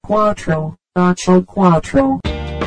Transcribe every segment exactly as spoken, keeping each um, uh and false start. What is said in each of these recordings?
cuatro, ocho, cuatro.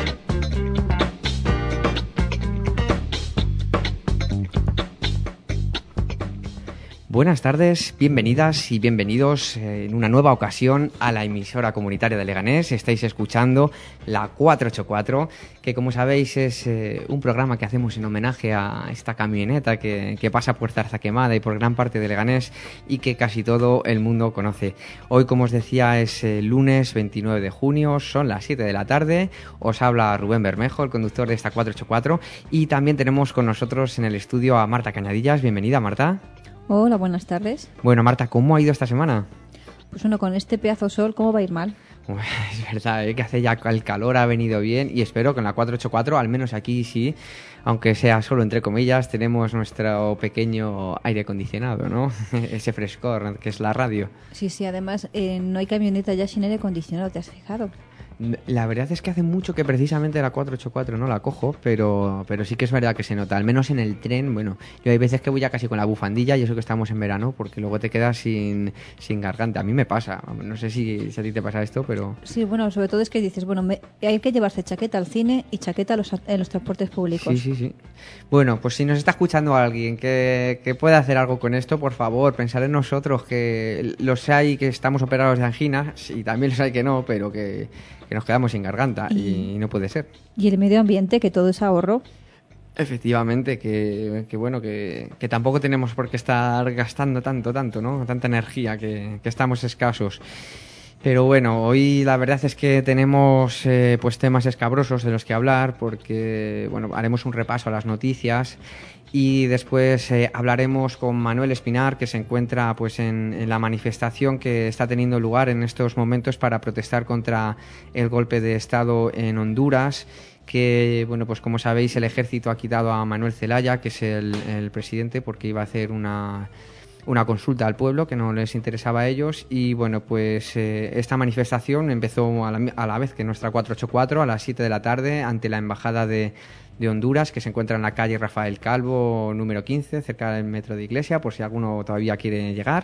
Buenas tardes, bienvenidas y bienvenidos en una nueva ocasión a la emisora comunitaria de Leganés. Estáis escuchando la cuatrocientos ochenta y cuatro, que como sabéis es eh, un programa que hacemos en homenaje a esta camioneta que, que pasa por Zarzaquemada y por gran parte de Leganés y que casi todo el mundo conoce. Hoy, como os decía, es eh, lunes veintinueve de junio, son las siete de la tarde. Os habla Rubén Bermejo, el conductor de esta cuatrocientos ochenta y cuatro, y también tenemos con nosotros en el estudio a Marta Cañadillas. Bienvenida, Marta. Hola, buenas tardes. Bueno, Marta, ¿cómo ha ido esta semana? Pues bueno, con este pedazo de sol, ¿cómo va a ir mal? Uf, es verdad, ¿eh? Que hace ya el calor, ha venido bien, y espero que en la cuatrocientos ochenta y cuatro, al menos aquí sí, aunque sea solo entre comillas, tenemos nuestro pequeño aire acondicionado, ¿no? Ese frescor que es la radio. Sí, sí, además eh, no hay camioneta ya sin aire acondicionado, ¿te has fijado? La verdad es que hace mucho que precisamente la cuatrocientos ochenta y cuatro no la cojo, pero, pero sí que es verdad que se nota, al menos en el tren. Bueno, yo hay veces que voy ya casi con la bufandilla, y eso que estamos en verano, porque luego te quedas sin, sin garganta. A mí me pasa, no sé si, si a ti te pasa esto, pero... Sí, bueno, sobre todo es que dices, bueno, me, hay que llevarse chaqueta al cine y chaqueta a los, en los transportes públicos. Sí, sí, sí. Bueno, pues si nos está escuchando alguien que, que pueda hacer algo con esto, por favor, pensar en nosotros, que los hay que estamos operados de anginas, y también los hay que no, pero que... que nos quedamos sin garganta y, y no puede ser. Y el medio ambiente, que todo es ahorro. Efectivamente, que, que bueno, que, que tampoco tenemos por qué estar gastando tanto, tanto, ¿no? Tanta energía, que, que estamos escasos. Pero bueno, hoy la verdad es que tenemos eh, pues temas escabrosos de los que hablar, porque bueno, haremos un repaso a las noticias. Y después eh, hablaremos con Manuel Espinar, que se encuentra pues en, en la manifestación que está teniendo lugar en estos momentos para protestar contra el golpe de Estado en Honduras, que bueno, pues como sabéis, el ejército ha quitado a Manuel Zelaya, que es el, el presidente, porque iba a hacer una... una consulta al pueblo que no les interesaba a ellos. Y bueno, pues eh, esta manifestación empezó a la, a la vez que nuestra cuatrocientos ochenta y cuatro, a las siete de la tarde, ante la embajada de, de Honduras, que se encuentra en la calle Rafael Calvo número quince, cerca del metro de Iglesia, por si alguno todavía quiere llegar.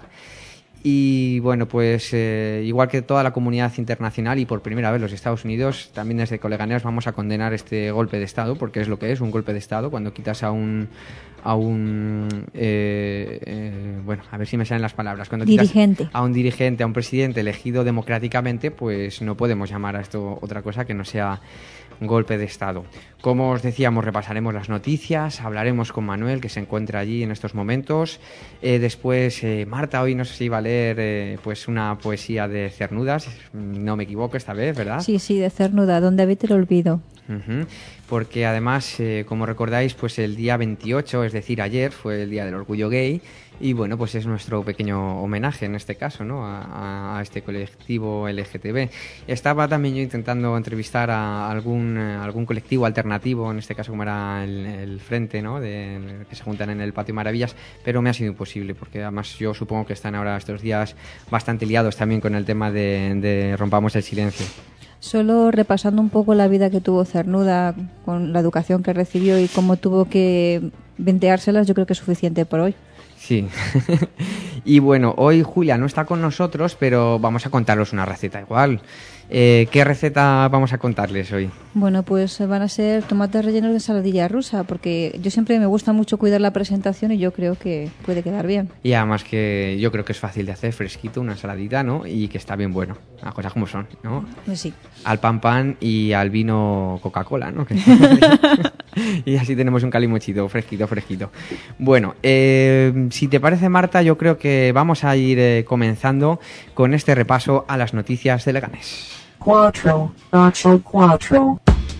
Y bueno, pues eh, igual que toda la comunidad internacional y por primera vez los Estados Unidos, también desde Coleganeos vamos a condenar este golpe de Estado, porque es lo que es, un golpe de Estado, cuando quitas a un a un eh, eh, bueno, a ver si me salen las palabras, cuando quitas dirigente. a un dirigente, a un presidente elegido democráticamente, pues no podemos llamar a esto otra cosa que no sea un golpe de Estado. Como os decíamos, repasaremos las noticias, hablaremos con Manuel, que se encuentra allí en estos momentos. Eh, después, eh, Marta hoy no sé si iba a leer eh, pues una poesía de Cernudas, no me equivoco esta vez, ¿verdad? Sí, sí, de Cernuda, donde habite el olvido. Uh-huh. Porque además, eh, como recordáis, pues el día veintiocho, es decir, ayer, fue el Día del Orgullo Gay. Y bueno, pues es nuestro pequeño homenaje en este caso, ¿no? A, a este colectivo L G T B. Estaba también yo intentando entrevistar a algún, algún colectivo alternativo, en este caso como era el, el Frente, ¿no? De, que se juntan en el Patio Maravillas, pero me ha sido imposible, porque además yo supongo que están ahora estos días bastante liados también con el tema de, de Rompamos el Silencio. Solo repasando un poco la vida que tuvo Cernuda, con la educación que recibió y cómo tuvo que venteárselas, yo creo que es suficiente por hoy. Sí. Y bueno, hoy Julia no está con nosotros, pero vamos a contaros una receta igual. Eh, ¿Qué receta vamos a contarles hoy? Bueno, pues van a ser tomates rellenos de ensaladilla rusa, porque yo siempre me gusta mucho cuidar la presentación y yo creo que puede quedar bien. Y además que yo creo que es fácil de hacer, fresquito, una ensaladita, ¿no? Y que está bien bueno, las cosas como son, ¿no? Pues sí. Al pan pan y al vino Coca-Cola, ¿no? Y así tenemos un calimochito, fresquito, fresquito. Bueno, eh, si te parece, Marta, yo creo que vamos a ir eh, comenzando con este repaso a las noticias de Leganés. cuatro, ocho, cuatro.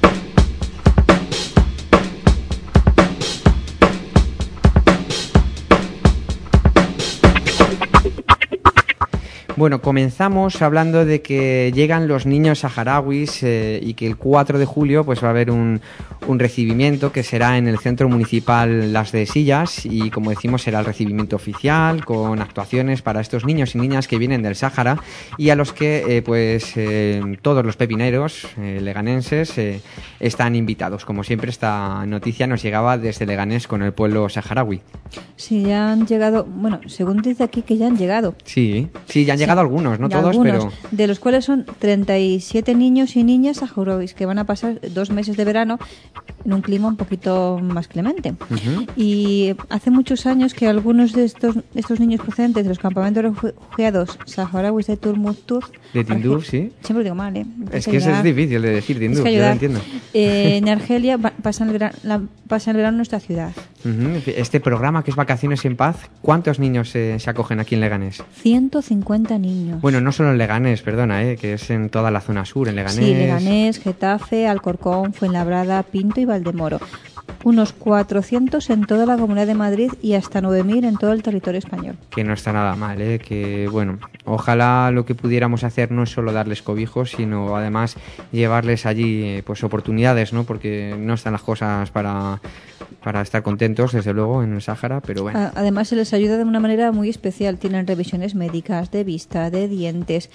Bueno, comenzamos hablando de que llegan los niños saharauis eh, y que el cuatro de julio pues va a haber un, un recibimiento que será en el Centro Municipal Las de Sillas y, como decimos, será el recibimiento oficial con actuaciones para estos niños y niñas que vienen del Sáhara y a los que eh, pues eh, todos los pepineros eh, leganenses eh, están invitados. Como siempre, esta noticia nos llegaba desde Leganés con el pueblo saharaui. Sí, ya han llegado, bueno, según dice aquí que ya han llegado. Sí, sí, ya han llegado Sí, algunos, no ya todos, algunos, pero... de los cuales son treinta y siete niños y niñas saharauis que van a pasar dos meses de verano en un clima un poquito más clemente. Uh-huh. Y hace muchos años que algunos de estos estos niños procedentes de los campamentos refugiados saharauis de Turmutuz, De Tinduf, Arge- sí. siempre digo mal, ¿eh? Es que eso es difícil de decir, Tinduf, Es que yo lo ayudar. entiendo. Eh, en Argelia va- pasan el, verano, la, pasan el verano en nuestra ciudad. Uh-huh. Este programa que es Vacaciones en Paz, ¿cuántos niños eh, se acogen aquí en Leganés? ciento cincuenta niños. Bueno, no solo en Leganés, perdona, eh, que es en toda la zona sur, en Leganés. Sí, Leganés, Getafe, Alcorcón, Fuenlabrada, Pinto y Valdemoro. Unos cuatrocientos en toda la Comunidad de Madrid y hasta nueve mil en todo el territorio español. Que no está nada mal, ¿eh? Que bueno, ojalá lo que pudiéramos hacer no es solo darles cobijos, sino además llevarles allí eh, pues oportunidades, ¿no? Porque no están las cosas para, para estar contentos, desde luego, en el Sáhara, pero bueno. A- Además se les ayuda de una manera muy especial. Tienen revisiones médicas, de vista, de dientes,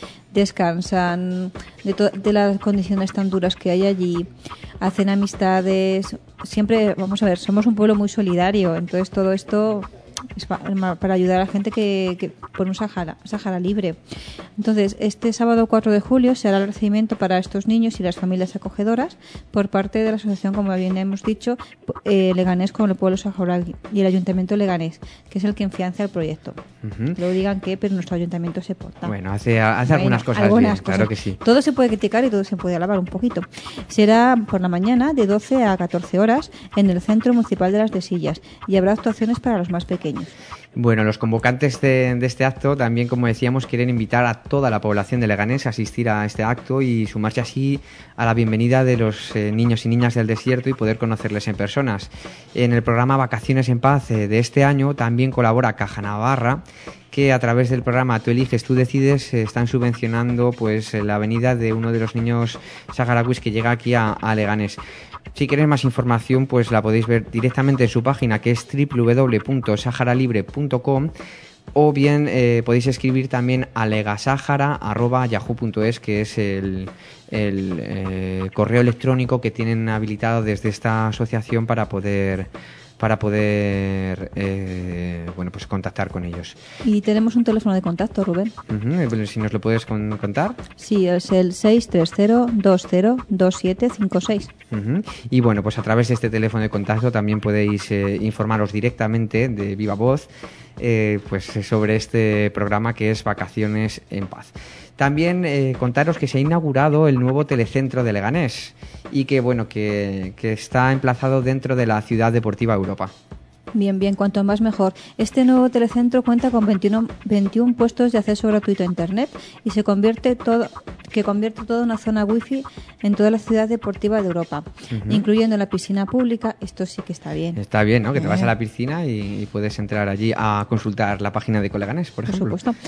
descansan de, to- de las condiciones tan duras que hay allí, hacen amistades. Siempre, vamos a ver, somos un pueblo muy solidario, entonces todo esto es pa- para ayudar a la gente que, que por un Sahara, Sahara libre. Entonces, este sábado cuatro de julio se hará el recibimiento para estos niños y las familias acogedoras por parte de la asociación, como bien hemos dicho, eh, Leganés con el pueblo saharaui y el ayuntamiento leganés, que es el que financia el proyecto. Ujú. Luego digan que, pero nuestro ayuntamiento se porta. Bueno, hace, hace Bueno, algunas cosas algunas bien, claro cosas. que sí. Todo se puede criticar y todo se puede alabar un poquito. Será por la mañana de doce a catorce horas en el Centro Municipal de las de Sillas y habrá actuaciones para los más pequeños. Bueno, los convocantes de, de este acto también, como decíamos, quieren invitar a toda la población de Leganés a asistir a este acto y sumarse así a la bienvenida de los eh, niños y niñas del desierto y poder conocerles en personas. En el programa Vacaciones en Paz eh, de este año también colabora Caja Navarra, que a través del programa Tú eliges, tú decides, eh, están subvencionando pues eh, la venida de uno de los niños saharauis que llega aquí a, a Leganés. Si queréis más información, pues la podéis ver directamente en su página, que es doble u doble u doble u punto sahara libre punto com, o bien eh, podéis escribir también a legasahara arroba yahoo punto es, que es el, el eh, correo electrónico que tienen habilitado desde esta asociación para poder para poder eh, bueno pues contactar con ellos. Y tenemos un teléfono de contacto, Rubén. Uh-huh. Si nos lo puedes con- contar. Sí, es el seis tres cero dos cero dos siete cinco seis. Uh-huh. Y bueno, pues a través de este teléfono de contacto también podéis eh, informaros directamente de viva voz eh, pues sobre este programa que es Vacaciones en Paz. También eh, contaros que se ha inaugurado el nuevo telecentro de Leganés y que bueno que, que está emplazado dentro de la Ciudad Deportiva Europa. Bien, bien, cuanto más mejor. Este nuevo telecentro cuenta con veintiuno, veintiún puestos de acceso gratuito a Internet y se convierte todo, que convierte toda una zona wifi en toda la ciudad deportiva de Europa, Uh-huh. incluyendo la piscina pública. Esto sí que está bien. Está bien, ¿no? Que te vas Eh. a la piscina y, y puedes entrar allí a consultar la página de Coleganés, por Por ejemplo. supuesto.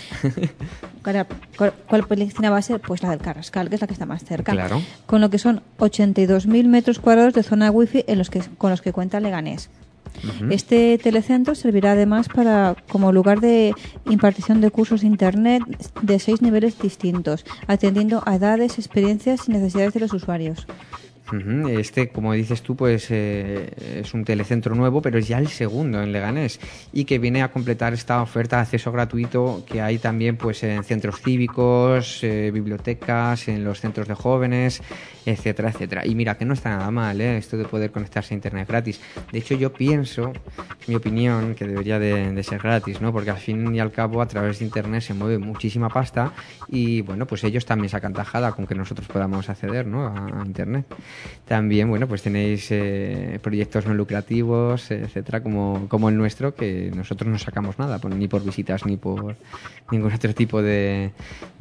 ¿Cuál, cuál, cuál piscina va a ser? Pues la del Carrascal, que es la que está más cerca. Claro. Con lo que son ochenta y dos mil metros cuadrados de zona wifi en los que, con los que cuenta Leganés. Uh-huh. Este telecentro servirá además para como lugar de impartición de cursos de Internet de seis niveles distintos, atendiendo a edades, experiencias y necesidades de los usuarios. Uh-huh. Este, como dices tú, pues eh, es un telecentro nuevo, pero es ya el segundo en Leganés y que viene a completar esta oferta de acceso gratuito que hay también pues en centros cívicos, eh, bibliotecas, en los centros de jóvenes, etcétera, etcétera. Y mira que no está nada mal, ¿eh? Esto de poder conectarse a Internet gratis. De hecho, yo pienso, mi opinión, que debería de, de ser gratis, ¿no? Porque al fin y al cabo a través de Internet se mueve muchísima pasta y bueno, pues ellos también sacan tajada con que nosotros podamos acceder, ¿no? a, a Internet. También, bueno, pues tenéis eh, proyectos no lucrativos, etcétera, como, como el nuestro, que nosotros no sacamos nada, por, ni por visitas ni por ningún otro tipo de,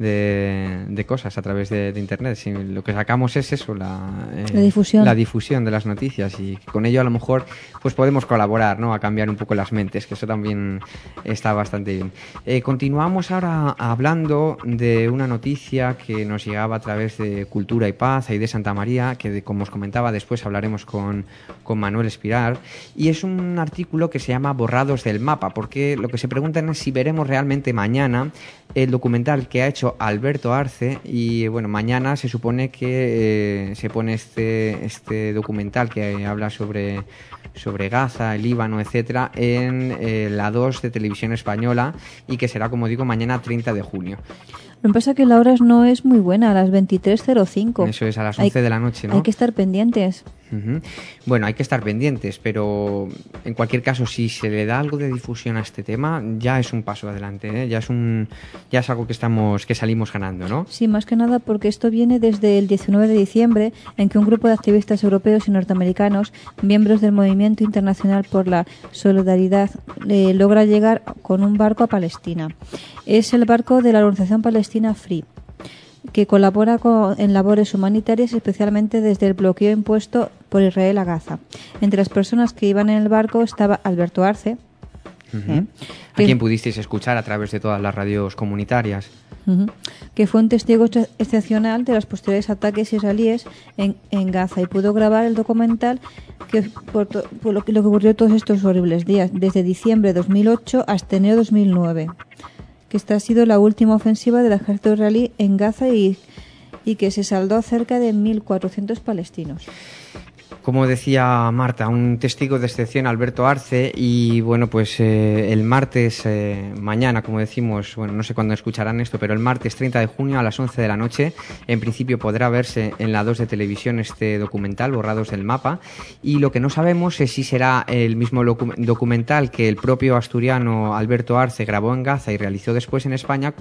de, de cosas a través de, de Internet. Si lo que sacamos es eso, la, eh, La difusión. la difusión de las noticias, y con ello a lo mejor pues podemos colaborar, ¿no? A cambiar un poco las mentes, que eso también está bastante bien. Eh, continuamos ahora hablando de una noticia que nos llegaba a través de Cultura y Paz y de Santa María, que que, como os comentaba, después hablaremos con, con Manuel Espirar, y es un artículo que se llama Borrados del mapa, porque lo que se preguntan es si veremos realmente mañana el documental que ha hecho Alberto Arce, y bueno, mañana se supone que eh, se pone este, este documental que habla sobre, sobre Gaza, el Líbano, etcétera, en eh, la dos de Televisión Española, y que será, como digo, mañana treinta de junio. Lo que pasa es que la hora no es muy buena, a las veintitrés cero cinco. Eso es, a las once hay, de la noche, ¿no? Hay que estar pendientes. Uh-huh. Bueno, hay que estar pendientes, pero en cualquier caso, si se le da algo de difusión a este tema, ya es un paso adelante, ¿eh? Ya es un, ya es algo que estamos, que salimos ganando, ¿no? Sí, más que nada porque esto viene desde el diecinueve de diciembre, en que un grupo de activistas europeos y norteamericanos, miembros del Movimiento Internacional por la Solidaridad, eh, logra llegar con un barco a Palestina. Es el barco de la organización palestina Free, que colabora con, en labores humanitarias, especialmente desde el bloqueo impuesto por Israel a Gaza. Entre las personas que iban en el barco estaba Alberto Arce, uh-huh. ¿eh? a quien pudisteis escuchar a través de todas las radios comunitarias. Uh-huh. Que fue un testigo excepcional de los posteriores ataques israelíes en, en Gaza y pudo grabar el documental que, por, to, por lo, que, lo que ocurrió todos estos horribles días, desde diciembre de dos mil ocho hasta enero de dos mil nueve. Que esta ha sido la última ofensiva del ejército israelí en Gaza y, y que se saldó a cerca de mil cuatrocientos palestinos. Como decía Marta, un testigo de excepción, Alberto Arce, y bueno, pues eh, el martes, eh, mañana, como decimos, bueno, no sé cuándo escucharán esto, pero el martes treinta de junio a las once de la noche, en principio podrá verse en la dos de Televisión este documental, Borrados del mapa, y lo que no sabemos es si será el mismo docu- documental que el propio asturiano Alberto Arce grabó en Gaza y realizó después en España,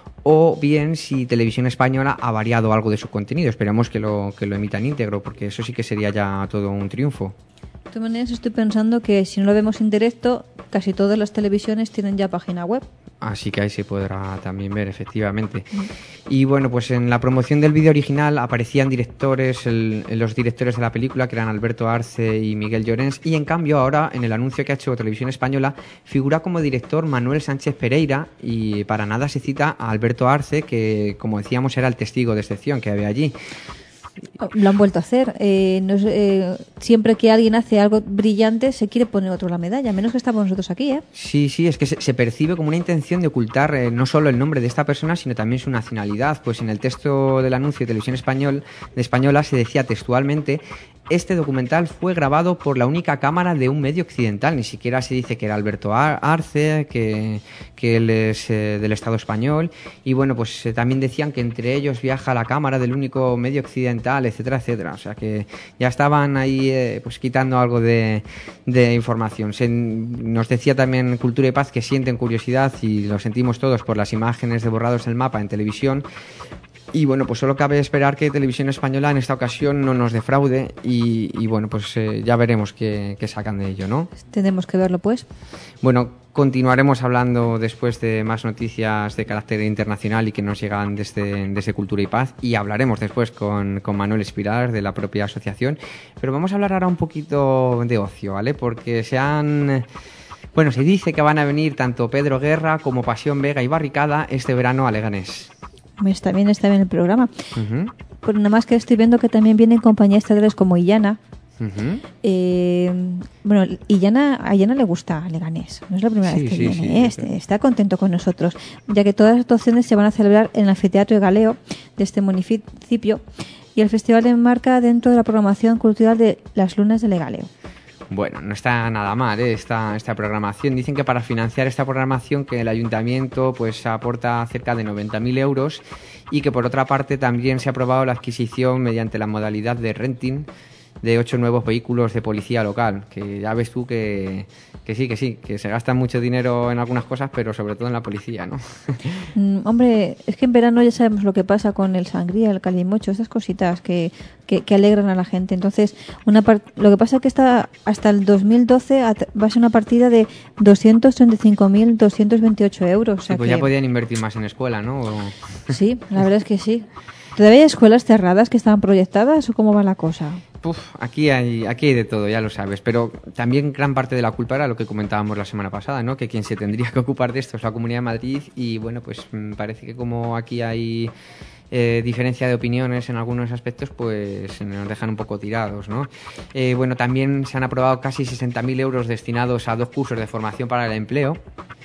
o bien si Televisión Española ha variado algo de su contenido. Esperamos que lo, que lo emitan íntegro, porque eso sí que sería ya todo un triunfo. De todas maneras, estoy pensando que si no lo vemos en directo, casi todas las televisiones tienen ya página web. Así que ahí se podrá también ver, efectivamente. Mm. Y bueno, pues en la promoción del vídeo original aparecían directores, el, los directores de la película, que eran Alberto Arce y Miguel Llorens, y en cambio ahora, en el anuncio que ha hecho Televisión Española, figura como director Manuel Sánchez Pereira, y para nada se cita a Alberto Arce, que, como decíamos, era el testigo de excepción que había allí. Lo han vuelto a hacer. Eh, no es, eh, siempre que alguien hace algo brillante se quiere poner otro la medalla, a menos que estamos nosotros aquí, ¿eh? Sí, sí, es que se, se percibe como una intención de ocultar eh, no solo el nombre de esta persona, sino también su nacionalidad. Pues en el texto del anuncio de Televisión Español, de Española se decía textualmente: este documental fue grabado por la única cámara de un medio occidental. Ni siquiera se dice que era Alberto Arce, que, que él es eh, del Estado español. Y bueno, pues eh, también decían que entre ellos viaja la cámara del único medio occidental, etcétera, etcétera. O sea que ya estaban ahí eh, pues quitando algo de, de información. Se, nos decía también Cultura y Paz que sienten curiosidad, y lo sentimos todos, por las imágenes de Borrados del mapa en televisión. Y bueno, pues solo cabe esperar que Televisión Española en esta ocasión no nos defraude, y, y bueno, pues eh, ya veremos qué, qué sacan de ello, ¿no? Tenemos que verlo, pues. Bueno, continuaremos hablando después de más noticias de carácter internacional y que nos llegan desde, desde Cultura y Paz, y hablaremos después con, con Manuel Espirar de la propia asociación. Pero vamos a hablar ahora un poquito de ocio, ¿vale? Porque se han... Bueno, se dice que van a venir tanto Pedro Guerra como Pasión Vega y Barricada este verano a Leganés. Está bien, está bien el programa. Uh-huh. Pero nada más que estoy viendo que también vienen compañías teatrales como Illana. Uh-huh. Eh, bueno, Illana, a Illana le gusta Leganés. No es la primera sí, vez que sí, viene. sí, ¿eh? Está, está contento con nosotros, ya que todas las actuaciones se van a celebrar en el anfiteatro de Galeo de este municipio, y el festival enmarca dentro de la programación cultural de las lunas de Legaleo. Bueno, no está nada mal, ¿eh? esta, esta programación. Dicen que para financiar esta programación que el ayuntamiento pues aporta cerca de noventa mil euros, y que por otra parte también se ha aprobado la adquisición mediante la modalidad de renting de ocho nuevos vehículos de policía local, que ya ves tú que, que sí, que sí, que se gasta mucho dinero en algunas cosas, pero sobre todo en la policía, ¿no? Mm, hombre, es que en verano ya sabemos lo que pasa con el sangría, el calimocho, esas cositas que, que, que alegran a la gente. Entonces, una part- lo que pasa es que está hasta el dos mil doce at- va a ser una partida de doscientos treinta y cinco mil doscientos veintiocho euros. O sea Sí, pues que... ya podían invertir más en escuela, ¿no? O... Sí, la verdad es que sí. ¿Todavía hay escuelas cerradas que estaban proyectadas o cómo va la cosa? Uf, aquí hay, aquí hay de todo, ya lo sabes, pero también gran parte de la culpa era lo que comentábamos la semana pasada, ¿no? Que quien se tendría que ocupar de esto es la Comunidad de Madrid, y bueno, pues parece que como aquí hay eh, diferencia de opiniones en algunos aspectos, pues nos dejan un poco tirados, ¿no? Eh, bueno, también se han aprobado casi sesenta mil euros destinados a dos cursos de formación para el empleo.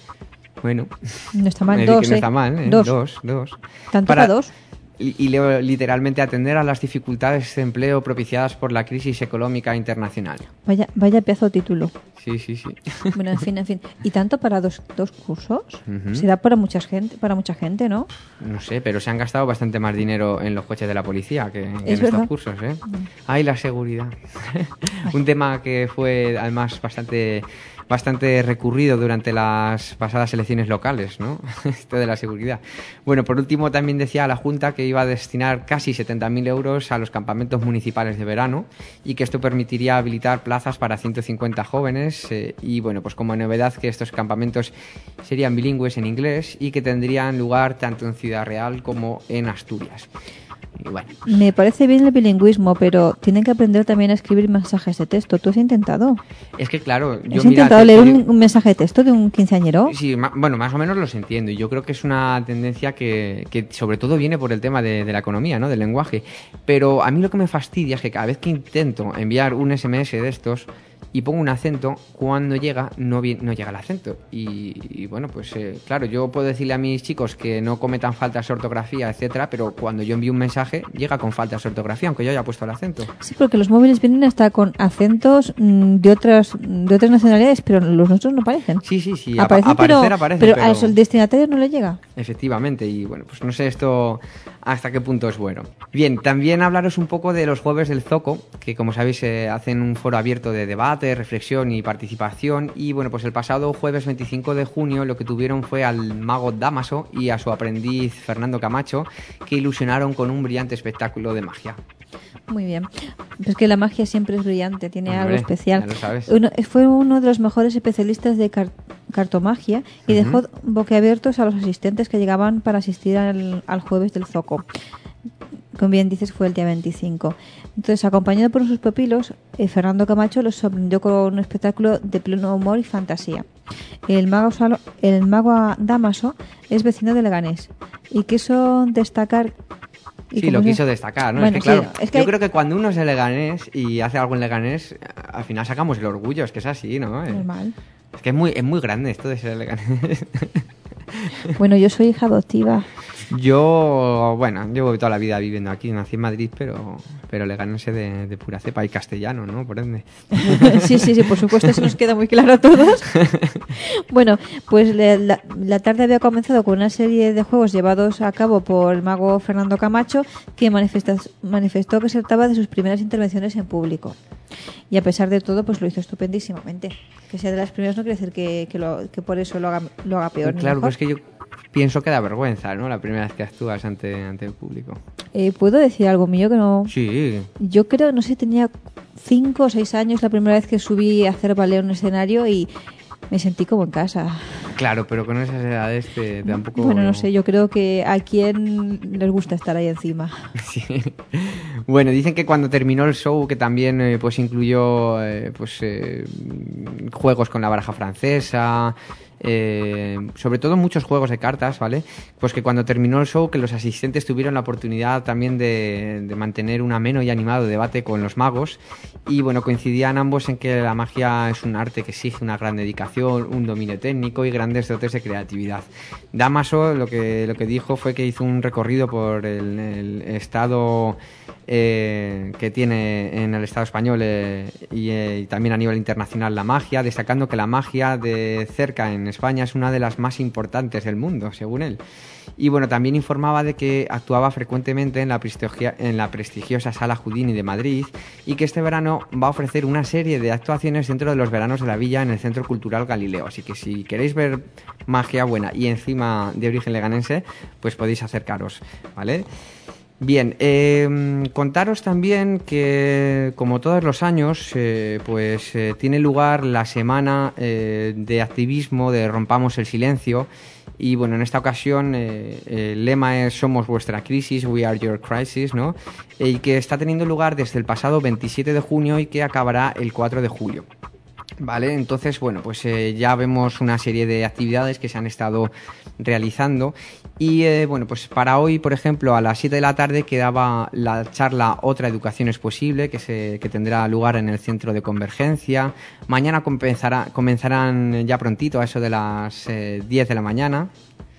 Bueno, no está mal, me dos, que no ¿eh? está mal, ¿eh? Dos. Dos, dos. ¿Tanto para dos? Y, y leo literalmente atender a las dificultades de empleo propiciadas por la crisis económica internacional. Vaya, vaya pedazo de título. Sí, sí, sí. Bueno, en fin, en fin. ¿Y tanto para dos, dos cursos? Uh-huh. Será para mucha gente, para mucha gente, ¿no? No sé, pero se han gastado bastante más dinero en los coches de la policía que, que en Es estos verdad. cursos, ¿eh? Ay, la seguridad. Un tema que fue además bastante bastante recurrido durante las pasadas elecciones locales, ¿no? Esto de la seguridad. Bueno, por último también decía la Junta que iba a destinar casi setenta mil euros a los campamentos municipales de verano y que esto permitiría habilitar plazas para ciento cincuenta jóvenes eh, y bueno, pues como novedad que estos campamentos serían bilingües en inglés y que tendrían lugar tanto en Ciudad Real como en Asturias. Y bueno, pues, me parece bien el bilingüismo, pero tienen que aprender también a escribir mensajes de texto. ¿Tú has intentado? es que claro, yo ¿Has mira, intentado te- leer te un, digo- un mensaje de texto de un quinceañero? Sí, ma- bueno, más o menos los entiendo y yo creo que es una tendencia que, que sobre todo viene por el tema de, de la economía, ¿no? Del lenguaje. Pero a mí lo que me fastidia es que cada vez que intento enviar un ese eme ese de estos y pongo un acento, cuando llega no, vi- no llega el acento. Y, y bueno, pues eh, claro, yo puedo decirle a mis chicos que no cometan faltas de ortografía, etcétera, pero cuando yo envío un mensaje llega con faltas de ortografía, aunque yo haya puesto el acento. Sí, porque los móviles vienen hasta con acentos mm, de otras de otras nacionalidades, pero los nuestros no aparecen. Sí, sí, sí, apa- Aparecen, aparecer pero, aparecen, pero, pero... al destinatario no le llega. Efectivamente, y bueno, pues no sé esto hasta qué punto es bueno. Bien, también hablaros un poco de los jueves del Zoco, que como sabéis eh, hacen un foro abierto de debate, reflexión y participación. Y bueno, pues el pasado jueves veinticinco de junio lo que tuvieron fue al mago Dámaso y a su aprendiz Fernando Camacho, que ilusionaron con un brillante espectáculo de magia. Muy bien. Es que la magia siempre es brillante, tiene Hombre, algo especial. ya lo sabes. Uno- fue uno de los mejores especialistas de car- cartomagia y Ujú. dejó boquiabiertos a los asistentes que llegaban para asistir al, al jueves del Zoco. Como bien dices, fue el día veinticinco. Entonces, acompañado por sus pupilos, eh, Fernando Camacho los sorprendió con un espectáculo de pleno humor y fantasía. El mago, Salo- el mago Dámaso es vecino de Leganés y quiso destacar... y Sí, como lo se- quiso destacar, ¿no? Bueno, es que claro, sí, es que yo hay- creo que cuando uno es de Leganés y hace algo en Leganés, al final sacamos el orgullo, es que es así, ¿no? Eh, Normal. Es que es muy, es muy grande esto de ser Leganés. Bueno, yo soy hija adoptiva. Yo, bueno, llevo toda la vida viviendo aquí, nací en Madrid, pero, pero leganense de, de pura cepa y castellano, ¿no? Por ende. Sí, sí, sí, por supuesto, eso nos queda muy claro a todos. Bueno, pues la, la- la tarde había comenzado con una serie de juegos llevados a cabo por el mago Fernando Camacho, que manifesta- manifestó que se trataba de sus primeras intervenciones en público. Y a pesar de todo, pues lo hizo estupendísimamente. Que sea de las primeras no quiere decir que, que, lo- que por eso lo haga, lo haga peor. ni Claro, pero mejor. es que yo pienso que da vergüenza, ¿no? La primera vez que actúas ante, ante el público. Eh, ¿Puedo decir algo mío que no...? Sí, Yo creo, no sé, tenía cinco o seis años la primera vez que subí a hacer ballet en un escenario y me sentí como en casa. claro, pero con esas edades te, te da un poco... Bueno, no sé, yo creo que a quien les gusta estar ahí encima. Sí. Bueno, dicen que cuando terminó el show, que también eh, pues incluyó eh, pues eh, juegos con la baraja francesa, eh, sobre todo muchos juegos de cartas, ¿vale? Pues que cuando terminó el show, que los asistentes tuvieron la oportunidad también de, de mantener un ameno y animado debate con los magos. Y bueno, coincidían ambos en que la magia es un arte que exige una gran dedicación, un dominio técnico y grandes dotes de creatividad. Dámaso lo que, lo que dijo fue que hizo un recorrido por el, el estado eh, que tiene en el Estado español eh, y, eh, y también a nivel internacional la magia, destacando que la magia de cerca en España es una de las más importantes del mundo, según él. Y bueno, también informaba de que actuaba frecuentemente en la, prestigia- en la prestigiosa Sala Houdini de Madrid y que este verano va a ofrecer una serie de actuaciones dentro de los veranos de la villa en el Centro Cultural Galileo. Así que si queréis ver magia buena y encima de origen leganense, pues podéis acercaros, ¿vale? Bien, eh, contaros también que, como todos los años, eh, pues eh, tiene lugar la semana eh, de activismo de Rompamos el Silencio. Y bueno, en esta ocasión eh, el lema es Somos vuestra crisis, we are your crisis, ¿no? Y que está teniendo lugar desde el pasado veintisiete de junio y que acabará el cuatro de julio. Vale, entonces, bueno, pues eh, ya vemos una serie de actividades que se han estado realizando y, eh, bueno, pues para hoy, por ejemplo, a las siete de la tarde quedaba la charla Otra Educación es Posible, que, se, que tendrá lugar en el Centro de Convergencia. Mañana comenzará, comenzarán ya prontito, a eso de las eh, diez de la mañana,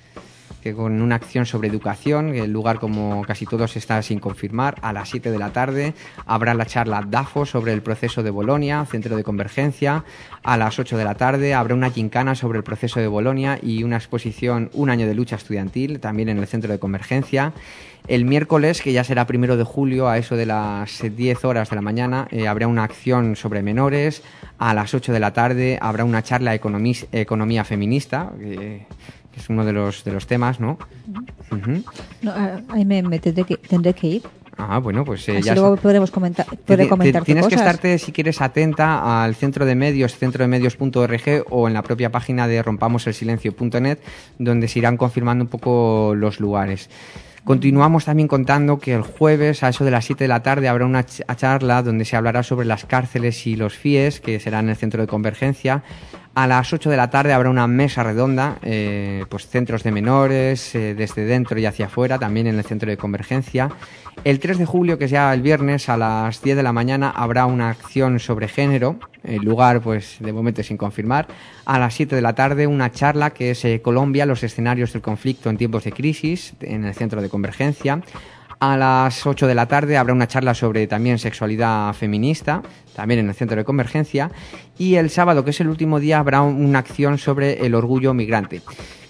que con una acción sobre educación. El lugar, como casi todos, está sin confirmar. A las siete de la tarde habrá la charla DAFO sobre el proceso de Bolonia, Centro de Convergencia. A las ocho de la tarde habrá una gincana sobre el proceso de Bolonia y una exposición Un año de lucha estudiantil, también en el Centro de Convergencia. El miércoles, que ya será primero de julio, a eso de las diez horas de la mañana, eh, habrá una acción sobre menores. A las ocho de la tarde habrá una charla Economía, economía feminista, eh, es uno de los de los temas, ¿no? Uh-huh. Uh-huh. No, ahí me, me tendré, que, tendré que ir. Ah, bueno, pues eh, Así ya luego so... podremos comentar, podré comentarte Tienes cosas. que estarte, si quieres, atenta al centro de medios, centro de medios punto org, o en la propia página de rompamos el silencio punto net, donde se irán confirmando un poco los lugares. Continuamos también contando que el jueves, a eso de las siete de la tarde, habrá una ch- charla donde se hablará sobre las cárceles y los F I E S, que será en el Centro de Convergencia. A las ocho de la tarde habrá una mesa redonda, eh, pues centros de menores, eh, desde dentro y hacia afuera, también en el Centro de Convergencia. El tres de julio, que es ya el viernes, a las diez de la mañana, habrá una acción sobre género, el lugar, pues, de momento sin confirmar. A las siete de la tarde, una charla que es eh, Colombia, los escenarios del conflicto en tiempos de crisis, en el Centro de Convergencia. A las ocho de la tarde habrá una charla sobre también sexualidad feminista, también en el Centro de Convergencia. Y el sábado, que es el último día, habrá una acción sobre el orgullo migrante.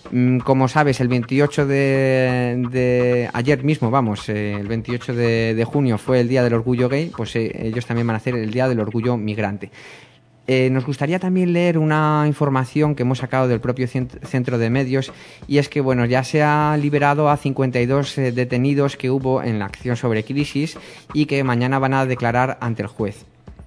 Como sabes, el veintiocho de, de ayer mismo, vamos, eh, el veintiocho de, de junio fue el Día del Orgullo Gay, pues eh, ellos también van a hacer el Día del Orgullo Migrante. Eh, nos gustaría también leer una información que hemos sacado del propio centro de medios, y es que, bueno, ya se ha liberado a cincuenta y dos eh, detenidos que hubo en la acción sobre crisis y que mañana van a declarar ante el juez.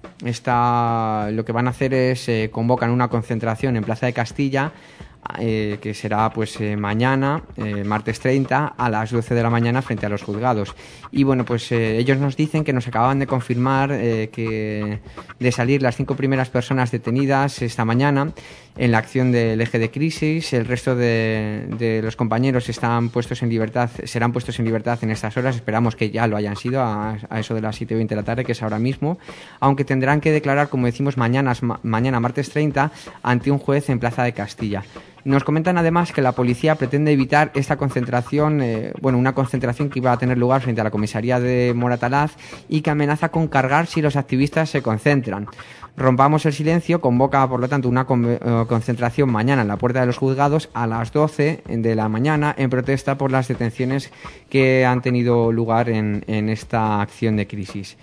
Esta, lo que van a hacer es eh, convocan una concentración en Plaza de Castilla, Eh, que será pues eh, mañana, eh, martes treinta, a las doce de la mañana frente a los juzgados. Y bueno, pues eh, ellos nos dicen que nos acaban de confirmar eh, que de salir las cinco primeras personas detenidas esta mañana en la acción del eje de crisis. El resto de, de los compañeros están puestos en libertad, serán puestos en libertad en estas horas. Esperamos que ya lo hayan sido a, a eso de las siete y veinte de la tarde, que es ahora mismo, aunque tendrán que declarar, como decimos, mañana, mañana martes treinta, ante un juez en Plaza de Castilla. Nos comentan además que la policía pretende evitar esta concentración, eh, bueno, una concentración que iba a tener lugar frente a la comisaría de Moratalaz y que amenaza con cargar si los activistas se concentran. Rompamos el silencio convoca, por lo tanto, una con, eh, concentración mañana en la puerta de los juzgados a las doce de la mañana en protesta por las detenciones que han tenido lugar en, en esta acción de crisis.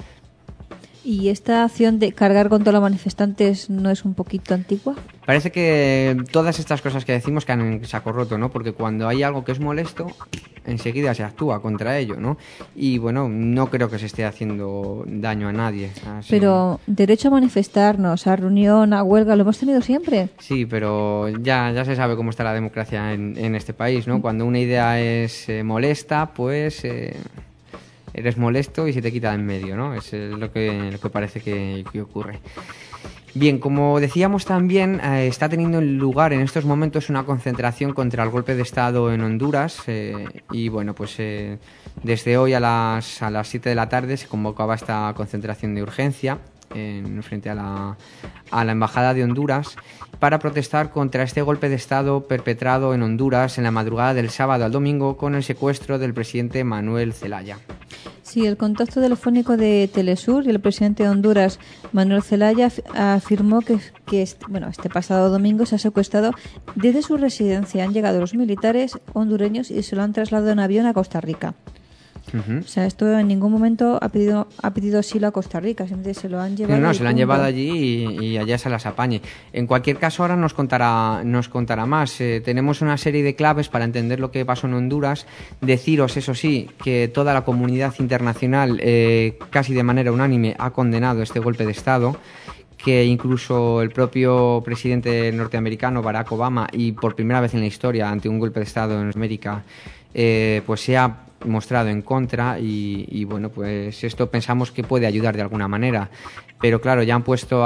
¿Y esta acción de cargar contra los manifestantes no es un poquito antigua? Parece que todas estas cosas que decimos caen en saco roto, ¿no? Porque cuando hay algo que es molesto, enseguida se actúa contra ello, ¿no? Y bueno, no creo que se esté haciendo daño a nadie. Así. Pero derecho a manifestarnos, a reunión, a huelga, ¿lo hemos tenido siempre? Sí, pero ya, ya se sabe cómo está la democracia en, en este país, ¿no? Cuando una idea es eh, molesta, pues... Eh... eres molesto y se te quita de en medio, ¿no? Es lo que, lo que parece que, que ocurre. Bien, como decíamos también, eh, está teniendo lugar en estos momentos una concentración contra el golpe de Estado en Honduras eh, y bueno, pues eh, desde hoy a las, a las siete de la tarde se convocaba esta concentración de urgencia en frente a la, a la Embajada de Honduras para protestar contra este golpe de Estado perpetrado en Honduras en la madrugada del sábado al domingo con el secuestro del presidente Manuel Zelaya. Sí, el contacto telefónico de Telesur y el presidente de Honduras, Manuel Zelaya, afirmó que, que este, bueno, este pasado domingo se ha secuestrado desde su residencia. Han llegado los militares hondureños y se lo han trasladado en avión a Costa Rica. Uh-huh. O sea, esto en ningún momento ha pedido ha pedido asilo a Costa Rica, simplemente se lo han llevado. No, no se lo han punto. llevado allí y, y allá se las apañe. En cualquier caso, ahora nos contará nos contará más. Eh, tenemos una serie de claves para entender lo que pasó en Honduras. Deciros, eso sí, que toda la comunidad internacional, eh, casi de manera unánime, ha condenado este golpe de Estado, que incluso el propio presidente norteamericano, Barack Obama, y por primera vez en la historia, ante un golpe de Estado en América, eh, pues se ha mostrado en contra y, y bueno, pues esto pensamos que puede ayudar de alguna manera. Pero claro, ya han puesto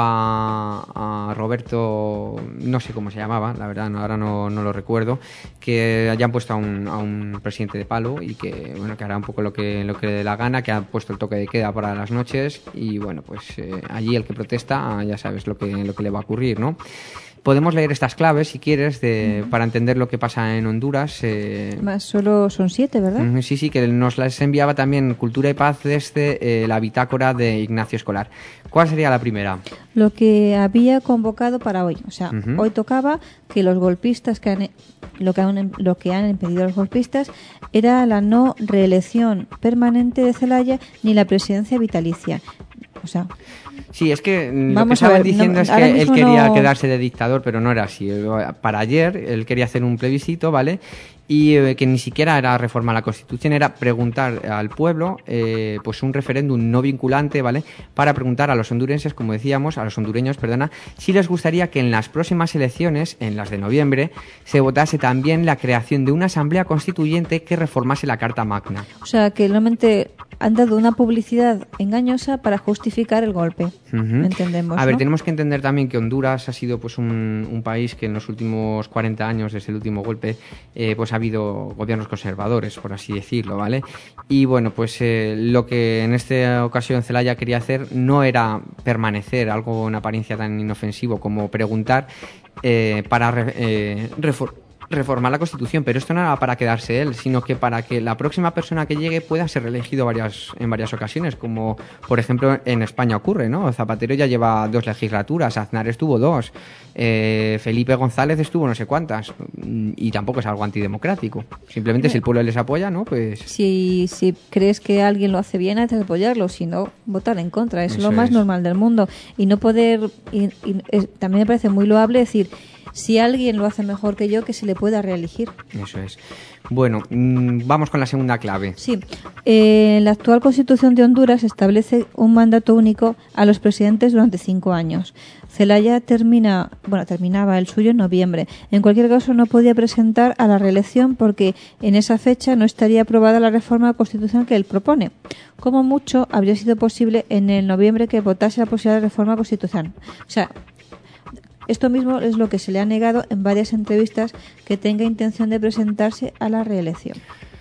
a, a Roberto, no sé cómo se llamaba, la verdad, no, ahora no, no lo recuerdo, que ya han puesto a un, a un presidente de palo y que bueno que hará un poco lo que, lo que le dé la gana, que ha puesto el toque de queda para las noches y bueno, pues eh, allí el que protesta ya sabes lo que, lo que le va a ocurrir, ¿no? Podemos leer estas claves, si quieres, de, para entender lo que pasa en Honduras. Eh, Más solo son siete, ¿verdad? Sí, sí, que nos las enviaba también Cultura y Paz desde eh, la bitácora de Ignacio Escolar. ¿Cuál sería la primera? Lo que había convocado para hoy. O sea, Uh-huh. hoy tocaba que los golpistas, que han, lo, que han, lo que han impedido los golpistas era la no reelección permanente de Zelaya ni la presidencia vitalicia. O sea... Sí, es que lo Vamos que estaban a ver, diciendo no, es ahora que él mismo quería no- quedarse de dictador, pero no era así. Para ayer él quería hacer un plebiscito, ¿vale? Y eh, que ni siquiera era reformar la Constitución, era preguntar al pueblo, eh, pues un referéndum no vinculante, ¿vale? Para preguntar a los hondurenses, como decíamos, a los hondureños, perdona, si les gustaría que en las próximas elecciones, en las de noviembre, se votase también la creación de una asamblea constituyente que reformase la Carta Magna. O sea, que realmente han dado una publicidad engañosa para justificar el golpe. Ujú. Entendemos, A ver, ¿no? tenemos que entender también que Honduras ha sido pues un, un país que en los últimos cuarenta años, desde el último golpe, eh, pues ha habido gobiernos conservadores, por así decirlo, ¿vale? Y bueno, pues eh, lo que en esta ocasión Zelaya quería hacer no era permanecer, algo en apariencia tan inofensivo como preguntar eh, para re- eh, refor- reformar la Constitución, pero esto no era para quedarse él, sino que para que la próxima persona que llegue pueda ser reelegido varias, en varias ocasiones, como por ejemplo en España ocurre, ¿no? Zapatero ya lleva dos legislaturas, Aznar estuvo dos, eh, Felipe González estuvo no sé cuántas, y tampoco es algo antidemocrático. Simplemente si el pueblo les apoya, ¿no? Pues Si, si crees que alguien lo hace bien, hay que apoyarlo. Si no, votar en contra. Es Eso lo más es. normal del mundo. Y no poder... y- y es- también me parece muy loable decir, si alguien lo hace mejor que yo, que se le pueda reelegir. eso es. Bueno, mm, vamos con la segunda clave. Sí, eh, la actual Constitución de Honduras establece un mandato único a los presidentes durante cinco años. Zelaya termina, bueno, terminaba el suyo en noviembre. En cualquier caso, no podía presentar a la reelección porque en esa fecha no estaría aprobada la reforma constitucional que él propone. Como mucho, habría sido posible en el noviembre que votase la posibilidad de reforma constitucional. O sea, esto mismo es lo que se le ha negado en varias entrevistas, que tenga intención de presentarse a la reelección.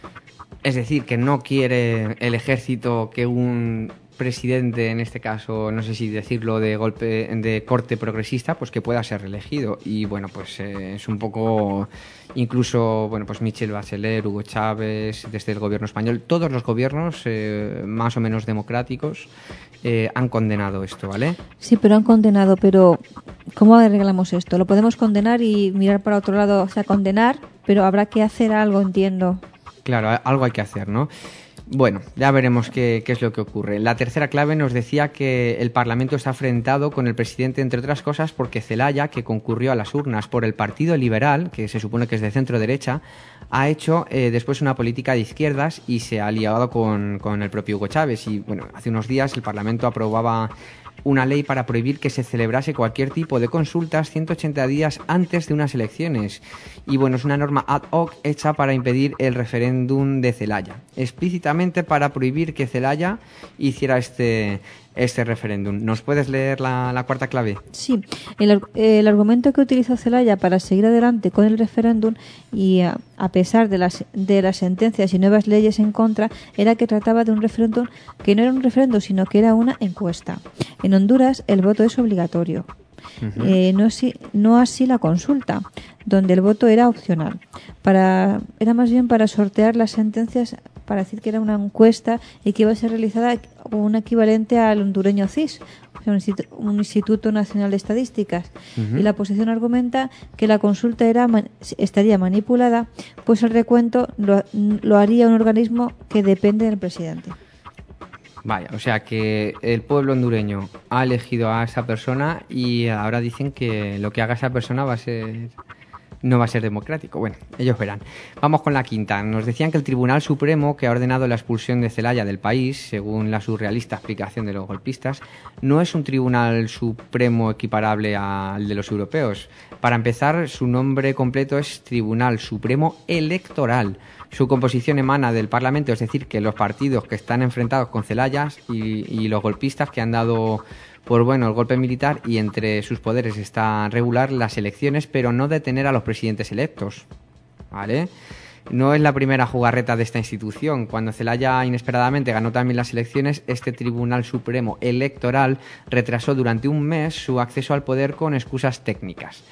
Es decir, que no quiere el ejército que un presidente, en este caso, no sé si decirlo de golpe de corte progresista, pues que pueda ser reelegido. Y bueno, pues eh, es un poco, incluso, bueno, pues Michelle Bachelet, Hugo Chávez, desde el gobierno español, todos los gobiernos eh, más o menos democráticos eh, han condenado esto, ¿vale? Sí, pero han condenado, pero ¿cómo arreglamos esto? Lo podemos condenar y mirar para otro lado, o sea, condenar, pero habrá que hacer algo, entiendo. Claro, a- algo hay que hacer, ¿no? Bueno, ya veremos qué, qué es lo que ocurre. La tercera clave nos decía que el Parlamento está enfrentado con el presidente, entre otras cosas, porque Zelaya, que concurrió a las urnas por el Partido Liberal, que se supone que es de centro-derecha, ha hecho eh, después una política de izquierdas y se ha aliado con, con el propio Hugo Chávez. Y bueno, hace unos días el Parlamento aprobaba una ley para prohibir que se celebrase cualquier tipo de consultas ciento ochenta días antes de unas elecciones. Y bueno, es una norma ad hoc hecha para impedir el referéndum de Zelaya, explícitamente para prohibir que Zelaya hiciera este, este referéndum. ¿Nos puedes leer la, la cuarta clave? Sí, el, ar- el argumento que utilizó Zelaya para seguir adelante con el referéndum y a, a pesar de las, de las sentencias y nuevas leyes en contra, era que trataba de un referéndum que no era un referéndum, sino que era una encuesta. En Honduras el voto es obligatorio. Uh-huh. Eh, no, así, no así la consulta, donde el voto era opcional. Para, era más bien para sortear las sentencias, para decir que era una encuesta y que iba a ser realizada como un equivalente al hondureño C I S, o sea, un, institu- un Instituto Nacional de Estadísticas. Ujú. Y la oposición argumenta que la consulta era man- estaría manipulada, pues el recuento lo, lo haría un organismo que depende del presidente. Vaya, o sea que el pueblo hondureño ha elegido a esa persona y ahora dicen que lo que haga esa persona va a ser no va a ser democrático. Bueno, ellos verán. Vamos con la quinta. Nos decían que el Tribunal Supremo, que ha ordenado la expulsión de Zelaya del país, según la surrealista explicación de los golpistas, no es un Tribunal Supremo equiparable al de los europeos. Para empezar, su nombre completo es Tribunal Supremo Electoral. Su composición emana del Parlamento, es decir, que los partidos que están enfrentados con Zelaya y, y los golpistas que han dado por bueno el golpe militar, y entre sus poderes está regular las elecciones, pero no detener a los presidentes electos, ¿vale? No es la primera jugarreta de esta institución. Cuando Zelaya inesperadamente ganó también las elecciones, este Tribunal Supremo Electoral retrasó durante un mes su acceso al poder con excusas técnicas.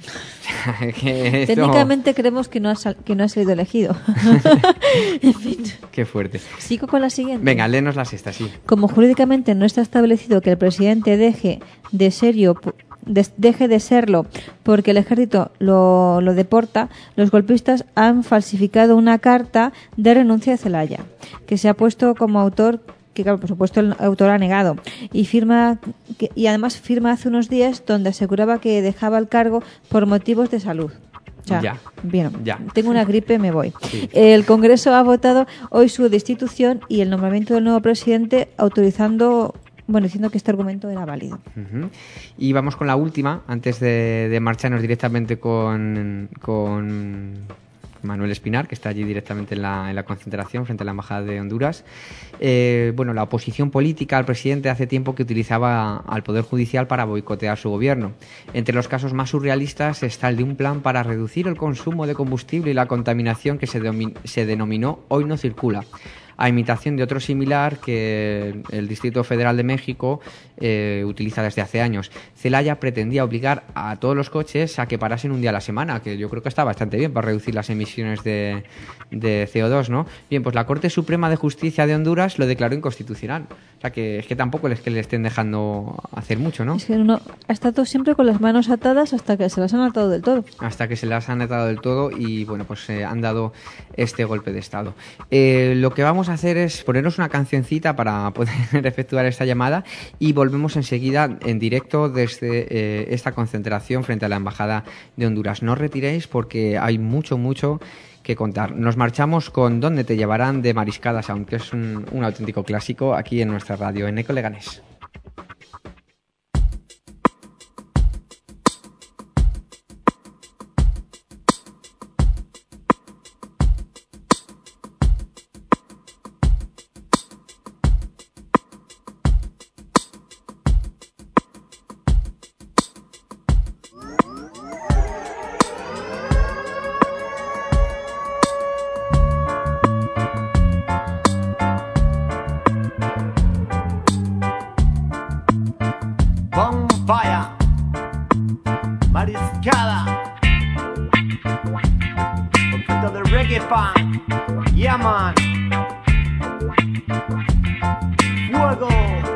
que esto... Técnicamente creemos que no ha, sal- que no ha salido elegido. En fin. Qué fuerte. Sigo con la siguiente. Venga, léenos la sexta, sí. Como jurídicamente no está establecido que el presidente deje de serio de, deje de serlo porque el ejército lo, lo deporta, los golpistas han falsificado una carta de renuncia de Zelaya, que se ha puesto como autor, que claro, por supuesto el autor ha negado, y firma que, y además firma hace unos días donde aseguraba que dejaba el cargo por motivos de salud. O sea, Ya. bien, Ya. tengo una gripe, me voy. Sí. El Congreso ha votado hoy su destitución y el nombramiento del nuevo presidente, autorizando, bueno, diciendo que este argumento era válido. Uh-huh. Y vamos con la última, antes de, de marcharnos directamente con, con Manuel Espinar, que está allí directamente en la, en la concentración frente a la Embajada de Honduras. Eh, bueno, la oposición política al presidente hace tiempo que utilizaba al Poder Judicial para boicotear su gobierno. Entre los casos más surrealistas está el de un plan para reducir el consumo de combustible y la contaminación que se, domi- se denominó Hoy no circula, a imitación de otro similar que el Distrito Federal de México eh, utiliza desde hace años. Zelaya pretendía obligar a todos los coches a que parasen un día a la semana, que yo creo que está bastante bien para reducir las emisiones de, de C O dos, ¿no? Bien, pues la Corte Suprema de Justicia de Honduras lo declaró inconstitucional. O sea, que es que tampoco es que le estén dejando hacer mucho, ¿no? Es que uno ha estado siempre con las manos atadas hasta que se las han atado del todo. Hasta que se las han atado del todo y, bueno, pues eh, han dado este golpe de Estado. Eh, lo que vamos a hacer es ponernos una cancioncita para poder efectuar esta llamada y volvemos enseguida en directo desde eh, esta concentración frente a la Embajada de Honduras. No os retiréis porque hay mucho, mucho que contar. Nos marchamos con ¿Dónde te llevarán? De Mariscada Sound, que es un, un auténtico clásico aquí en nuestra radio, en Eco Leganés. Bonfire, Mariscada, un poquito de reggae funk, yeah man, fuego,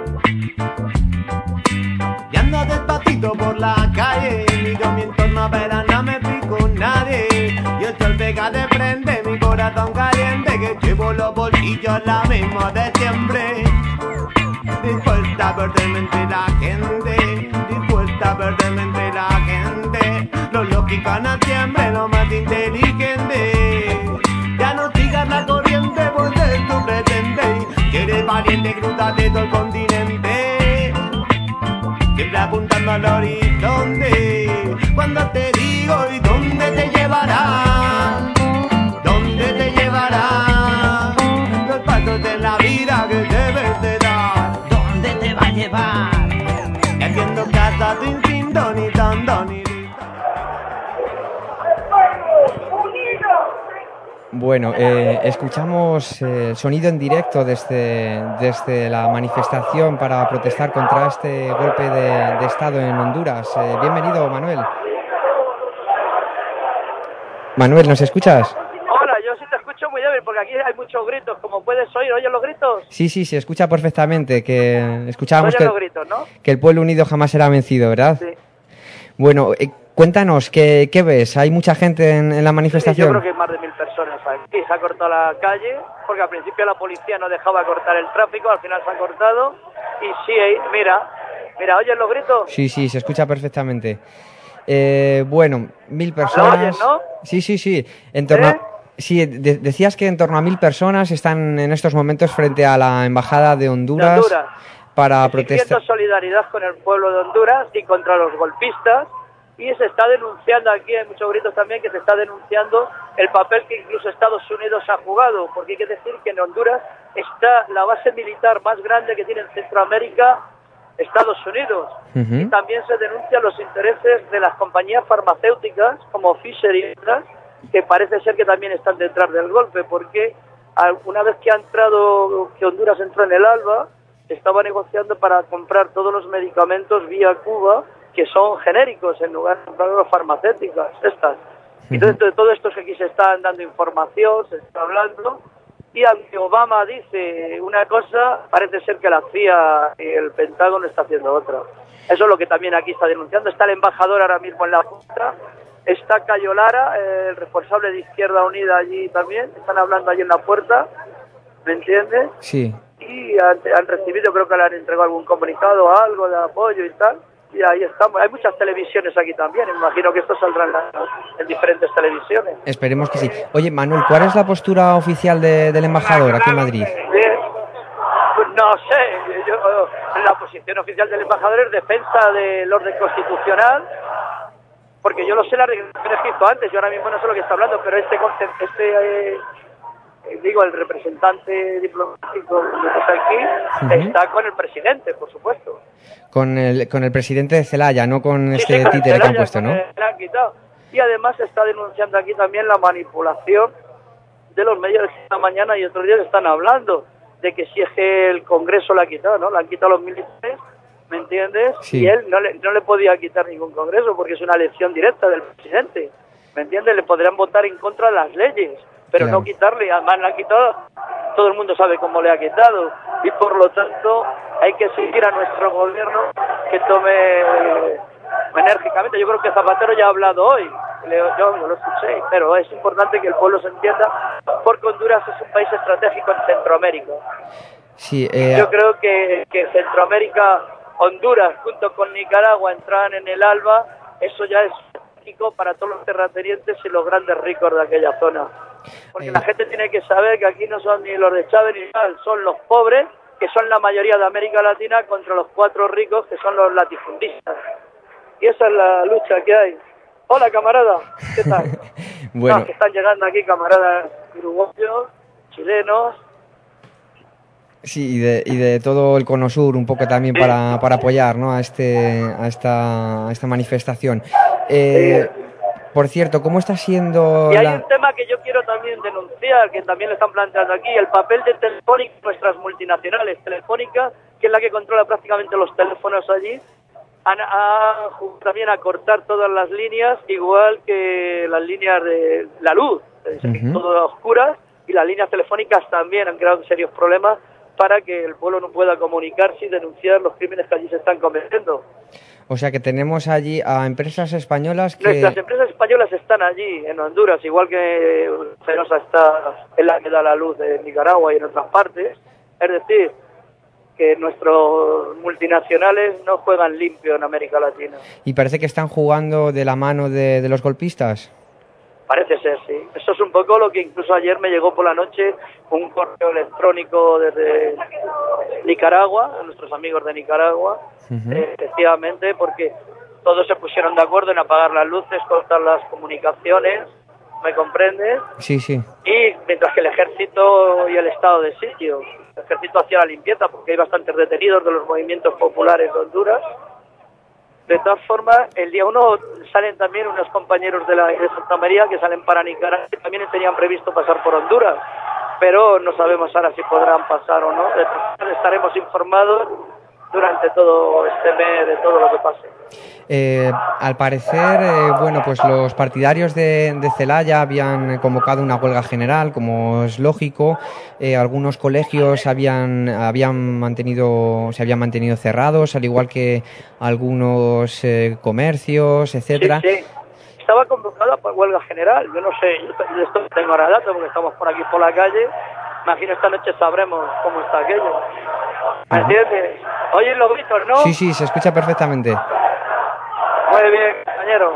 y ando despacito por la calle, miro mi entorno pero no me pico nadie, y el sol pega de frente, mi corazón caliente, que llevo los bolsillos la misma de siempre. Dispuesta a perderme entre la gente, dispuesta a perderme entre la gente. Los lógicos no siempre, lo más inteligente. Ya no sigas la corriente, pues es tu pretende. Que eres valiente, cruzate todo el continente. Siempre apuntando al horizonte. Cuando te digo, ¿y dónde te llevará? ¿Dónde te llevará? Los pasos de la vida que debes de dar. Va a llevar, y haciendo caso a tu instinto, ni tanto ni Bueno, eh, escuchamos el sonido en directo desde, desde la manifestación para protestar contra este golpe de, de Estado en Honduras. Eh, bienvenido, Manuel. Manuel, ¿nos escuchas? Hola, yo sí te escucho muy débil porque aquí hay muchos gritos, como puedes oír. ¿Oyes los gritos? Sí, sí, se escucha perfectamente, que escuchábamos Oyes que, los gritos, ¿no? que el pueblo unido jamás será vencido, ¿verdad? Sí. Bueno, eh, cuéntanos, ¿qué, ¿qué ves? ¿Hay mucha gente en, en la Sí, manifestación? yo creo que hay más de mil personas aquí. Se ha cortado la calle porque al principio la policía no dejaba cortar el tráfico, al final se ha cortado. Y sí, ahí, mira, mira, ¿oyes los gritos? Sí, sí, se escucha perfectamente. Eh, bueno, mil personas. ¿Lo oyes, no? Sí, sí, sí. En torno ¿Eh? a... Sí, de- decías que en torno a mil personas están en estos momentos frente a la embajada de Honduras, De Honduras. para Exigiendo protestar. solidaridad con el pueblo de Honduras y contra los golpistas, y se está denunciando aquí, hay muchos gritos también, que se está denunciando el papel que incluso Estados Unidos ha jugado, porque hay que decir que en Honduras está la base militar más grande que tiene en Centroamérica Estados Unidos. Ujú. Y también se denuncian los intereses de las compañías farmacéuticas como Pfizer y otras, que parece ser que también están detrás del golpe, porque al- una vez que ha entrado, que Honduras entró en el ALBA, estaba negociando para comprar todos los medicamentos vía Cuba, que son genéricos en lugar de comprar los farmacéuticas, estas. Entonces, de todo esto es que aquí se está dando información, se está hablando, y aunque Obama dice una cosa, parece ser que la C I A y el Pentágono está haciendo otra. Eso es lo que también aquí está denunciando. Está el embajador ahora mismo en la Junta, está Cayo Lara, el responsable de Izquierda Unida allí también, están hablando allí en la puerta, ¿me entiendes? Sí. Y han, han recibido, creo que le han entregado algún comunicado, algo de apoyo y tal, y ahí estamos. Hay muchas televisiones aquí también, me imagino que esto saldrá en, la- en diferentes televisiones. Esperemos que sí. Oye, Manuel, ¿cuál es la postura oficial de- del embajador aquí en Madrid? Bien. Pues no sé, yo, la posición oficial del embajador es defensa del orden constitucional, porque yo lo sé las declaraciones que hizo antes, yo ahora mismo no sé lo que está hablando, pero este, conce- este eh, eh, digo, el representante diplomático que está aquí, Ujú. está con el presidente, por supuesto. Con el, con el presidente de Celaya, no con Sí, este sí, con títere que han Celaya, puesto, con ¿no? el- le han quitado. Y además se está denunciando aquí también la manipulación de los medios que esta mañana y otros días están hablando de que si es que el Congreso le ha quitado, ¿no? Le han quitado los militares, ¿me entiendes? Sí. Y él no le, no le podía quitar ningún Congreso porque es una elección directa del presidente, ¿me entiendes? Le podrían votar en contra de las leyes, pero Claro. no quitarle, además le han quitado, todo el mundo sabe cómo le ha quitado, y por lo tanto hay que exigir a nuestro gobierno que tome eh, enérgicamente. Yo creo que Zapatero ya ha hablado hoy, le- yo lo escuché, pero es importante que el pueblo se entienda, porque Honduras es un país estratégico en Centroamérica. Sí, eh, Yo creo que, que Centroamérica, Honduras, junto con Nicaragua, entran en el ALBA, eso ya es estratégico para todos los terratenientes y los grandes ricos de aquella zona. Porque Eh. la gente tiene que saber que aquí no son ni los de Chávez ni tal, son los pobres, que son la mayoría de América Latina, contra los cuatro ricos, que son los latifundistas. Y esa es la lucha que hay. Hola, camarada, ¿qué tal? bueno, No, que están llegando aquí camaradas uruguayos, chilenos. sí, y de, y de todo el Cono Sur un poco también para, para apoyar, ¿no? a, este, a, esta, a esta manifestación. Eh, por cierto, ¿cómo está siendo Y hay la... un tema que yo quiero también denunciar, que también lo están planteando aquí, el papel de Telefónica, nuestras multinacionales. Telefónica, que es la que controla prácticamente los teléfonos allí, han, ha jugado también a cortar todas las líneas, igual que las líneas de la luz, es decir, Ujú. todas oscuras, y las líneas telefónicas también han creado serios problemas para que el pueblo no pueda comunicarse y denunciar los crímenes que allí se están cometiendo. O sea que tenemos allí a empresas españolas que... Nuestras empresas españolas están allí, en Honduras, igual que Fenosa está en la que da la luz de Nicaragua y en otras partes. Es decir, que nuestros multinacionales no juegan limpio en América Latina. Y parece que están jugando de la mano de, de los golpistas. Parece ser, sí. Eso es un poco lo que incluso ayer me llegó por la noche un correo electrónico desde Nicaragua, a nuestros amigos de Nicaragua, Ujú. eh, efectivamente, porque todos se pusieron de acuerdo en apagar las luces, cortar las comunicaciones, ¿me comprendes? Sí, sí. Y mientras que el ejército y el estado de sitio, el ejército hacía la limpieza porque hay bastantes detenidos de los movimientos populares de Honduras. De todas formas, el día uno salen también unos compañeros de la de Santa María que salen para Nicaragua, que también tenían previsto pasar por Honduras, pero no sabemos ahora si podrán pasar o no. De todas formas, estaremos informados durante todo este mes de todo lo que pase. Eh, al parecer, eh, bueno, pues los partidarios de, de Celaya habían convocado una huelga general, como es lógico. Eh, algunos colegios habían, habían mantenido, se habían mantenido cerrados, al igual que algunos eh, comercios, etcétera. Sí, sí. Estaba convocada por huelga general. Yo no sé, yo de esto no tengo ahora datos porque estamos por aquí por la calle. Imagino esta noche sabremos cómo está aquello. ¿Me Ajá. entiendes? Oye los gritos, ¿no? Sí, sí, se escucha perfectamente. Muy bien, compañero. dijeron,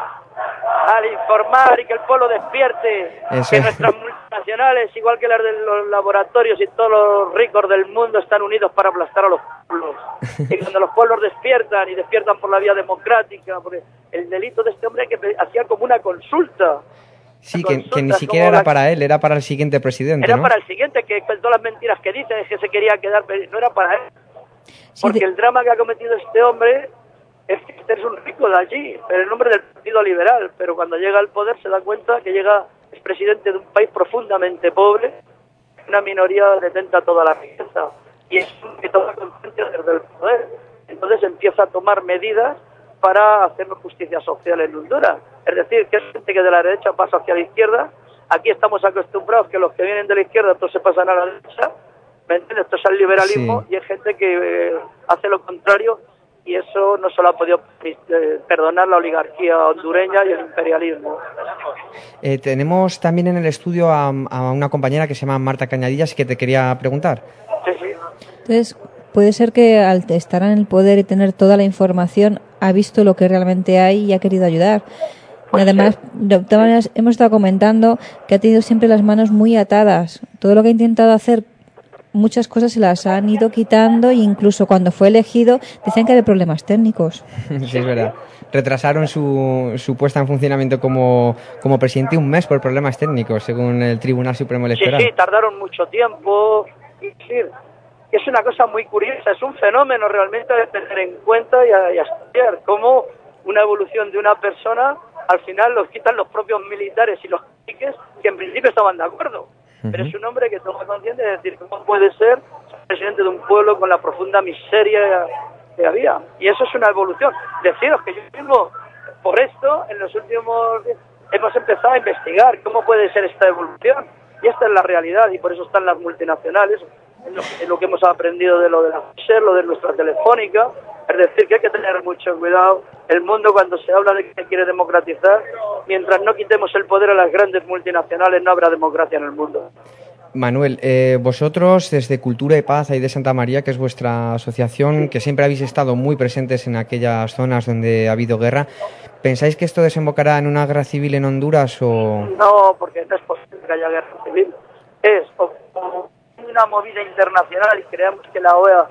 al informar y que el pueblo despierte, Eso que es. nuestras multinacionales, igual que las de los laboratorios y todos los ricos del mundo, están unidos para aplastar a los pueblos. Y cuando los pueblos despiertan y despiertan por la vía democrática, porque el delito de este hombre que hacía como una consulta. Sí, que, que ni Consultas siquiera como era la- para él, era para el siguiente presidente, Era ¿no? para el siguiente, que con todas las mentiras que dice, es que se quería quedar, pero no era para él. Sí, Porque de- el drama que ha cometido este hombre es que este es un rico de allí, pero el nombre del Partido Liberal, pero cuando llega al poder se da cuenta que llega, es presidente de un país profundamente pobre, una minoría detenta toda la riqueza, y es un que toma conciencia desde el poder. Entonces empieza a tomar medidas para hacer justicia social en Honduras. Es decir, que es gente que de la derecha pasa hacia la izquierda. Aquí estamos acostumbrados que los que vienen de la izquierda todos se pasan a la derecha. ¿Me entiendes? Esto es el liberalismo, Sí. y hay gente que eh, hace lo contrario, y eso no se lo ha podido eh, perdonar la oligarquía hondureña y el imperialismo. Eh, tenemos también en el estudio a, a una compañera que se llama Marta Cañadillas y que te quería preguntar. Sí, sí. Entonces, puede ser que al estar en el poder y tener toda la información, ha visto lo que realmente hay y ha querido ayudar. Y además, de todas maneras, hemos estado comentando que ha tenido siempre las manos muy atadas. Todo lo que ha intentado hacer, muchas cosas se las han ido quitando, e incluso cuando fue elegido decían que había problemas técnicos. Sí, es verdad. Retrasaron su, su puesta en funcionamiento como, como presidente un mes por problemas técnicos, según el Tribunal Supremo Sí, Electoral. sí, tardaron mucho tiempo. Es decir, que es una cosa muy curiosa, es un fenómeno realmente de tener en cuenta y a, y a estudiar cómo una evolución de una persona al final los quitan los propios militares y los caciques, que en principio estaban de acuerdo. Pero es un hombre que toma conciencia de decir cómo puede ser presidente de un pueblo con la profunda miseria que había. Y eso es una evolución. Deciros que yo mismo, por esto, en los últimos días, hemos empezado a investigar cómo puede ser esta evolución. Y esta es la realidad, y por eso están las multinacionales, en lo, en lo que hemos aprendido de lo de la Pfizer, lo de nuestra telefónica. Es decir, que hay que tener mucho cuidado. El mundo, cuando se habla de que se quiere democratizar, mientras no quitemos el poder a las grandes multinacionales, no habrá democracia en el mundo. Manuel, eh, vosotros desde Cultura y Paz ahí de Santa María, que es vuestra asociación, que siempre habéis estado muy presentes en aquellas zonas donde ha habido guerra, ¿pensáis que esto desembocará en una guerra civil en Honduras o...? No, porque no es posible que haya guerra civil. Es o- o una movida internacional y creemos que la O E A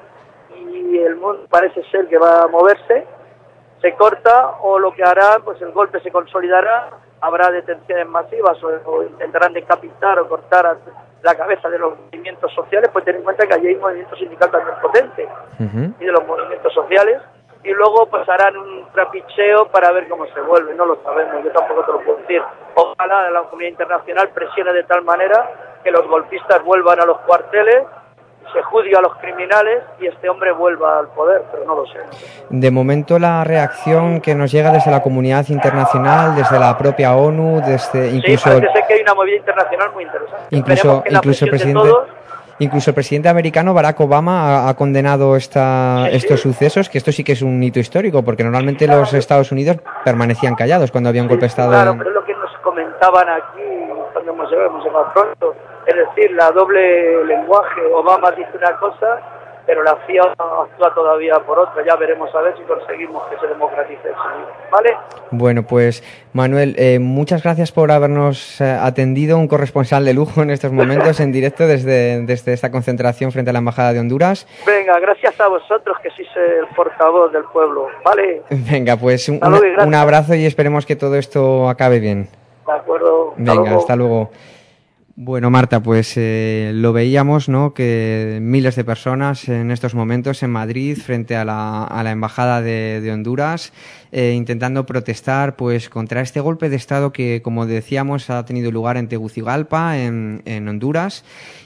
y el mundo parece ser que va a moverse, se corta, o lo que hará, pues el golpe se consolidará, habrá detenciones masivas o, o intentarán decapitar o cortar a la cabeza de los movimientos sociales. Pues ten en cuenta que allí hay un movimiento sindical también potente, Ujú. y de los movimientos sociales, y luego pues harán un trapicheo para ver cómo se vuelve. No lo sabemos, yo tampoco te lo puedo decir. Ojalá la comunidad internacional presione de tal manera que los golpistas vuelvan a los cuarteles, se juzgue a los criminales y este hombre vuelva al poder, pero no lo sé. De momento la reacción que nos llega desde la comunidad internacional, desde la propia ONU, desde incluso... Sí, parece ser que hay una movida internacional muy interesante. Incluso, Esperemos que la incluso el presión de presidente, todos. incluso el presidente americano Barack Obama ha, ha condenado esta, Sí, sí. estos sucesos, que esto sí que es un hito histórico, porque normalmente los Estados Unidos permanecían callados cuando había un golpe de Estado. Claro, en- pero es lo que nos comentaban aquí cuando hemos llegado, hemos llegado pronto. Es decir, la doble lenguaje. Obama dice una cosa, pero la C I A actúa todavía por otra. Ya veremos a ver si conseguimos que se democratice eso. ¿Vale? Bueno, pues Manuel, eh, muchas gracias por habernos eh, atendido, un corresponsal de lujo en estos momentos en directo desde, desde esta concentración frente a la Embajada de Honduras. Venga, gracias a vosotros que sois el portavoz del pueblo. ¿Vale? Venga, pues un, Hasta luego y gracias. un abrazo y esperemos que todo esto acabe bien. De acuerdo. Hasta Venga, luego. hasta luego. Bueno, Marta, pues eh, lo veíamos, ¿no? Que miles de personas en estos momentos en Madrid, frente a la, a la Embajada de, de Honduras, eh, intentando protestar pues contra este golpe de Estado que, como decíamos, ha tenido lugar en Tegucigalpa, en, en Honduras.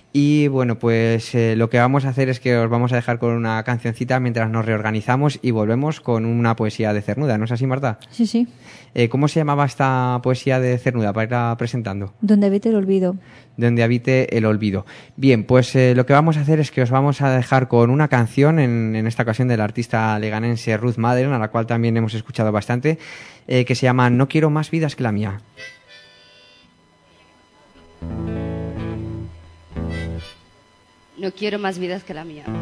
Y bueno, pues eh, lo que vamos a hacer es que os vamos a dejar con una cancioncita mientras nos reorganizamos y volvemos con una poesía de Cernuda, ¿no es así, Marta? Sí, sí. Eh, ¿Cómo se llamaba esta poesía de Cernuda para irla presentando? Donde habite el olvido. Donde habite el olvido. Bien, pues eh, lo que vamos a hacer es que os vamos a dejar con una canción, en, en esta ocasión del artista leganense Ruth Madden, a la cual también hemos escuchado bastante, eh, que se llama No quiero más vidas que la mía. No quiero más vidas que la mía.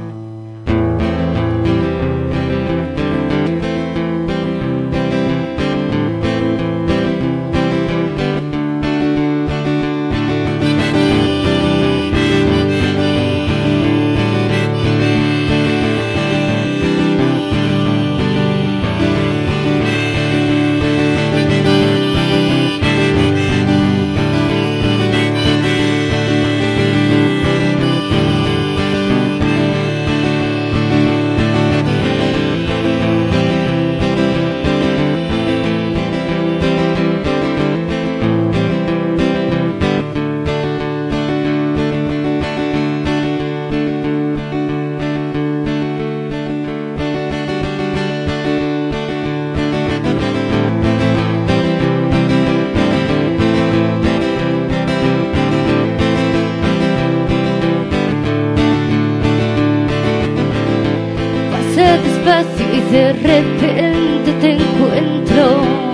pase despacio y de repente te encuentro.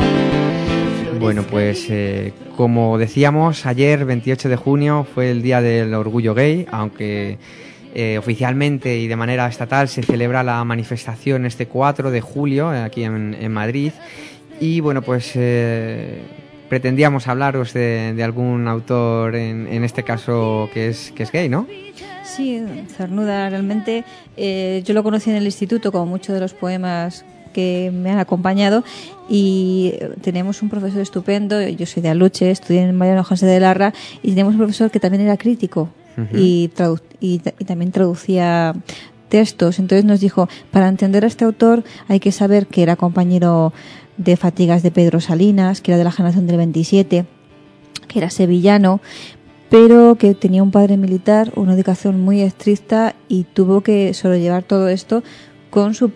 Bueno, pues eh, como decíamos, ayer, veintiocho de junio, fue el Día del Orgullo Gay, aunque eh, oficialmente y de manera estatal se celebra la manifestación este cuatro de julio, eh, aquí en, en Madrid. Y bueno, pues eh, pretendíamos hablaros de, de algún autor, en, en este caso, que es, que es gay, ¿no? Sí, Cernuda, realmente eh, yo lo conocí en el instituto, como muchos de los poemas que me han acompañado, y tenemos un profesor estupendo. Yo soy de Aluche, estudié en Mariano José de Larra, y tenemos un profesor que también era crítico. Uh-huh. y, tradu- y, y también traducía textos. Entonces nos dijo, para entender a este autor hay que saber que era compañero de Fatigas de Pedro Salinas, que era de la generación del veintisiete, que era sevillano, pero que tenía un padre militar, una educación muy estricta, y tuvo que sobrellevar todo esto con su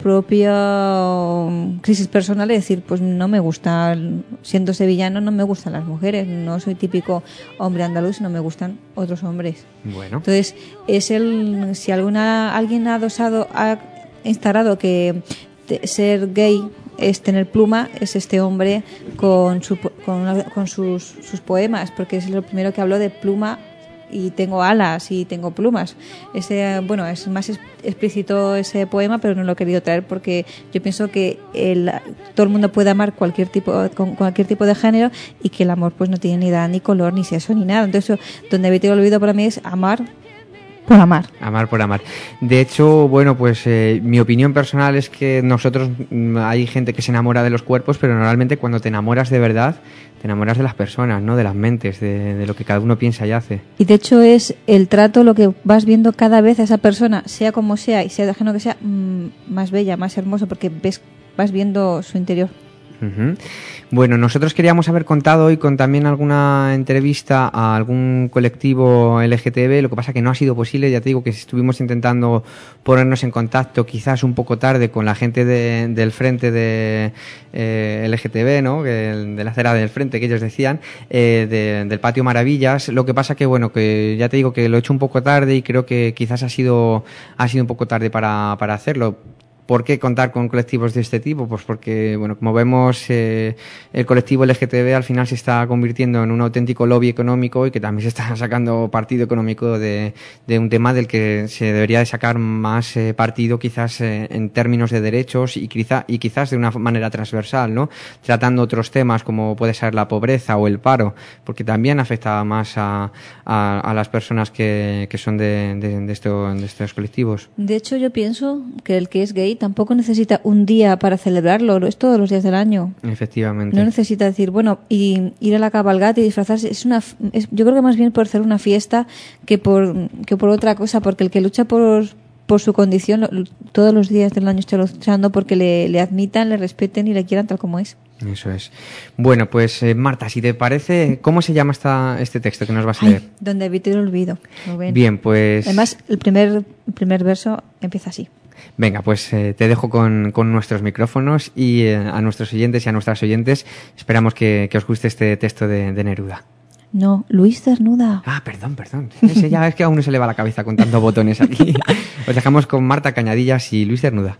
propia crisis personal, es decir, pues no me gusta, siendo sevillano, no me gustan las mujeres, no soy típico hombre andaluz, no me gustan otros hombres. Bueno. Entonces, es el, si alguna alguien ha adosado, ha instalado que te, ser gay es tener pluma, es este hombre con su, con, con sus, sus poemas, porque es lo primero que habló de pluma. Y tengo alas y tengo plumas. Ese, bueno, es más explícito ese poema, pero no lo he querido traer porque yo pienso que el, todo el mundo puede amar cualquier tipo, con cualquier tipo de género, y que el amor pues no tiene ni edad, ni color, ni sexo, ni nada. Entonces, donde había te olvido para mí es amar por amar. Amar por amar. De hecho, bueno, pues eh, mi opinión personal es que nosotros, hay gente que se enamora de los cuerpos, pero normalmente cuando te enamoras de verdad, te enamoras de las personas, ¿no? De las mentes, de, de lo que cada uno piensa y hace. Y de hecho es el trato lo que vas viendo cada vez a esa persona, sea como sea y sea de género que sea, mmm, más bella, más hermosa, porque ves, vas viendo su interior. Uh-huh. Bueno, nosotros queríamos haber contado hoy con también alguna entrevista a algún colectivo L G T B, lo que pasa que no ha sido posible. Ya te digo que estuvimos intentando ponernos en contacto quizás un poco tarde con la gente de, del frente de eh, L G T B, ¿no? De la acera del frente, que ellos decían, eh, de, del Patio Maravillas. Lo que pasa que, bueno, que ya te digo que lo he hecho un poco tarde y creo que quizás ha sido, ha sido un poco tarde para, para hacerlo. ¿Por qué contar con colectivos de este tipo? Pues porque, bueno, como vemos, eh, el colectivo L G T B al final se está convirtiendo en un auténtico lobby económico, y que también se está sacando partido económico de, de un tema del que se debería de sacar más eh, partido, quizás eh, en términos de derechos, y, quizá, y quizás de una manera transversal, ¿no? Tratando otros temas como puede ser la pobreza o el paro, porque también afecta más a, a, a las personas que, que son de, de, de, esto, de estos colectivos. De hecho, yo pienso que el que es gay tampoco necesita un día para celebrarlo, es todos los días del año. Efectivamente. No necesita decir, bueno, y ir a la cabalgata y disfrazarse. Es una, es, yo creo que más bien por hacer una fiesta que por que por otra cosa, porque el que lucha por por su condición lo, todos los días del año está luchando porque le, le admitan, le respeten y le quieran tal como es. Eso es. Bueno, pues eh, Marta, si te parece, ¿cómo se llama esta, este texto que nos vas a leer? Ay, donde habite el olvido. Rubén. Bien, pues... Además, el primer, el primer verso empieza así. Venga, pues eh, te dejo con, con nuestros micrófonos y eh, a nuestros oyentes y a nuestras oyentes esperamos que, que os guste este texto de, de Neruda. No, Luis Cernuda. Ah, perdón, perdón. Ese ya es que a uno se le va la cabeza con tantos botones aquí. Os dejamos con Marta Cañadillas y Luis Cernuda.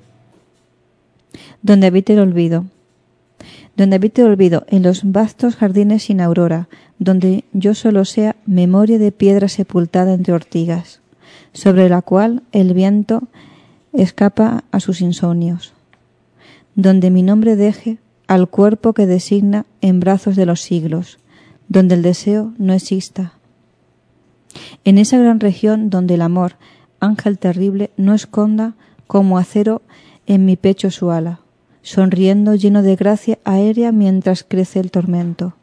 Donde habite el olvido. Donde habite el olvido, en los vastos jardines sin aurora, donde yo solo sea memoria de piedra sepultada entre ortigas, sobre la cual el viento escapa a sus insomnios, donde mi nombre deje al cuerpo que designa en brazos de los siglos, donde el deseo no exista. En esa gran región donde el amor, ángel terrible, no esconda como acero en mi pecho su ala, sonriendo lleno de gracia aérea mientras crece el tormento.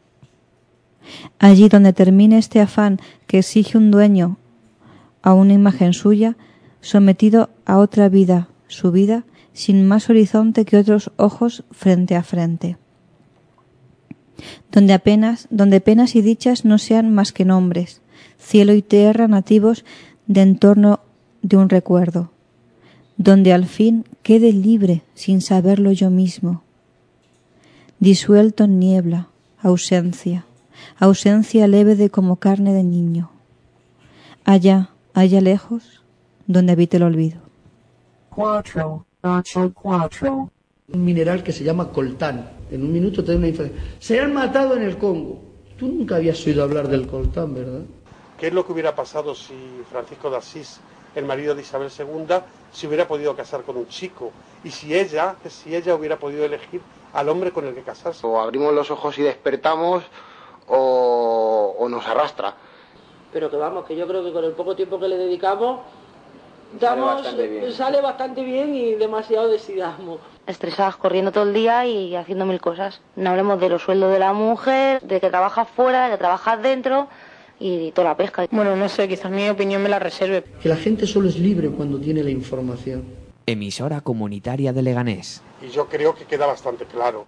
Allí donde termine este afán que exige un dueño a una imagen suya, sometido a otra vida, su vida, sin más horizonte que otros ojos frente a frente. Donde apenas, donde penas y dichas no sean más que nombres, cielo y tierra nativos de entorno de un recuerdo. Donde al fin quede libre sin saberlo yo mismo. Disuelto en niebla, ausencia, ausencia leve de como carne de niño. Allá, allá lejos, donde habite el olvido. Cuatro, ocho cuatro. Un mineral que se llama coltán. En un minuto te da una información. Se han matado en el Congo. Tú nunca habías oído hablar del coltán, ¿verdad? ¿Qué es lo que hubiera pasado si Francisco de Asís, el marido de Isabel segunda, se hubiera podido casar con un chico? Y si ella, si ella hubiera podido elegir al hombre con el que casarse. O abrimos los ojos y despertamos, o, o nos arrastra. Pero que vamos, que yo creo que con el poco tiempo que le dedicamos, damos, sale bastante bien, sale bastante bien y demasiado decidamos. Estresadas, corriendo todo el día y haciendo mil cosas. No hablemos de los sueldos de la mujer, de que trabajas fuera, de que trabajas dentro y toda la pesca. Bueno, no sé, quizás mi opinión me la reserve. Que la gente solo es libre cuando tiene la información. Emisora comunitaria de Leganés. Y yo creo que queda bastante claro.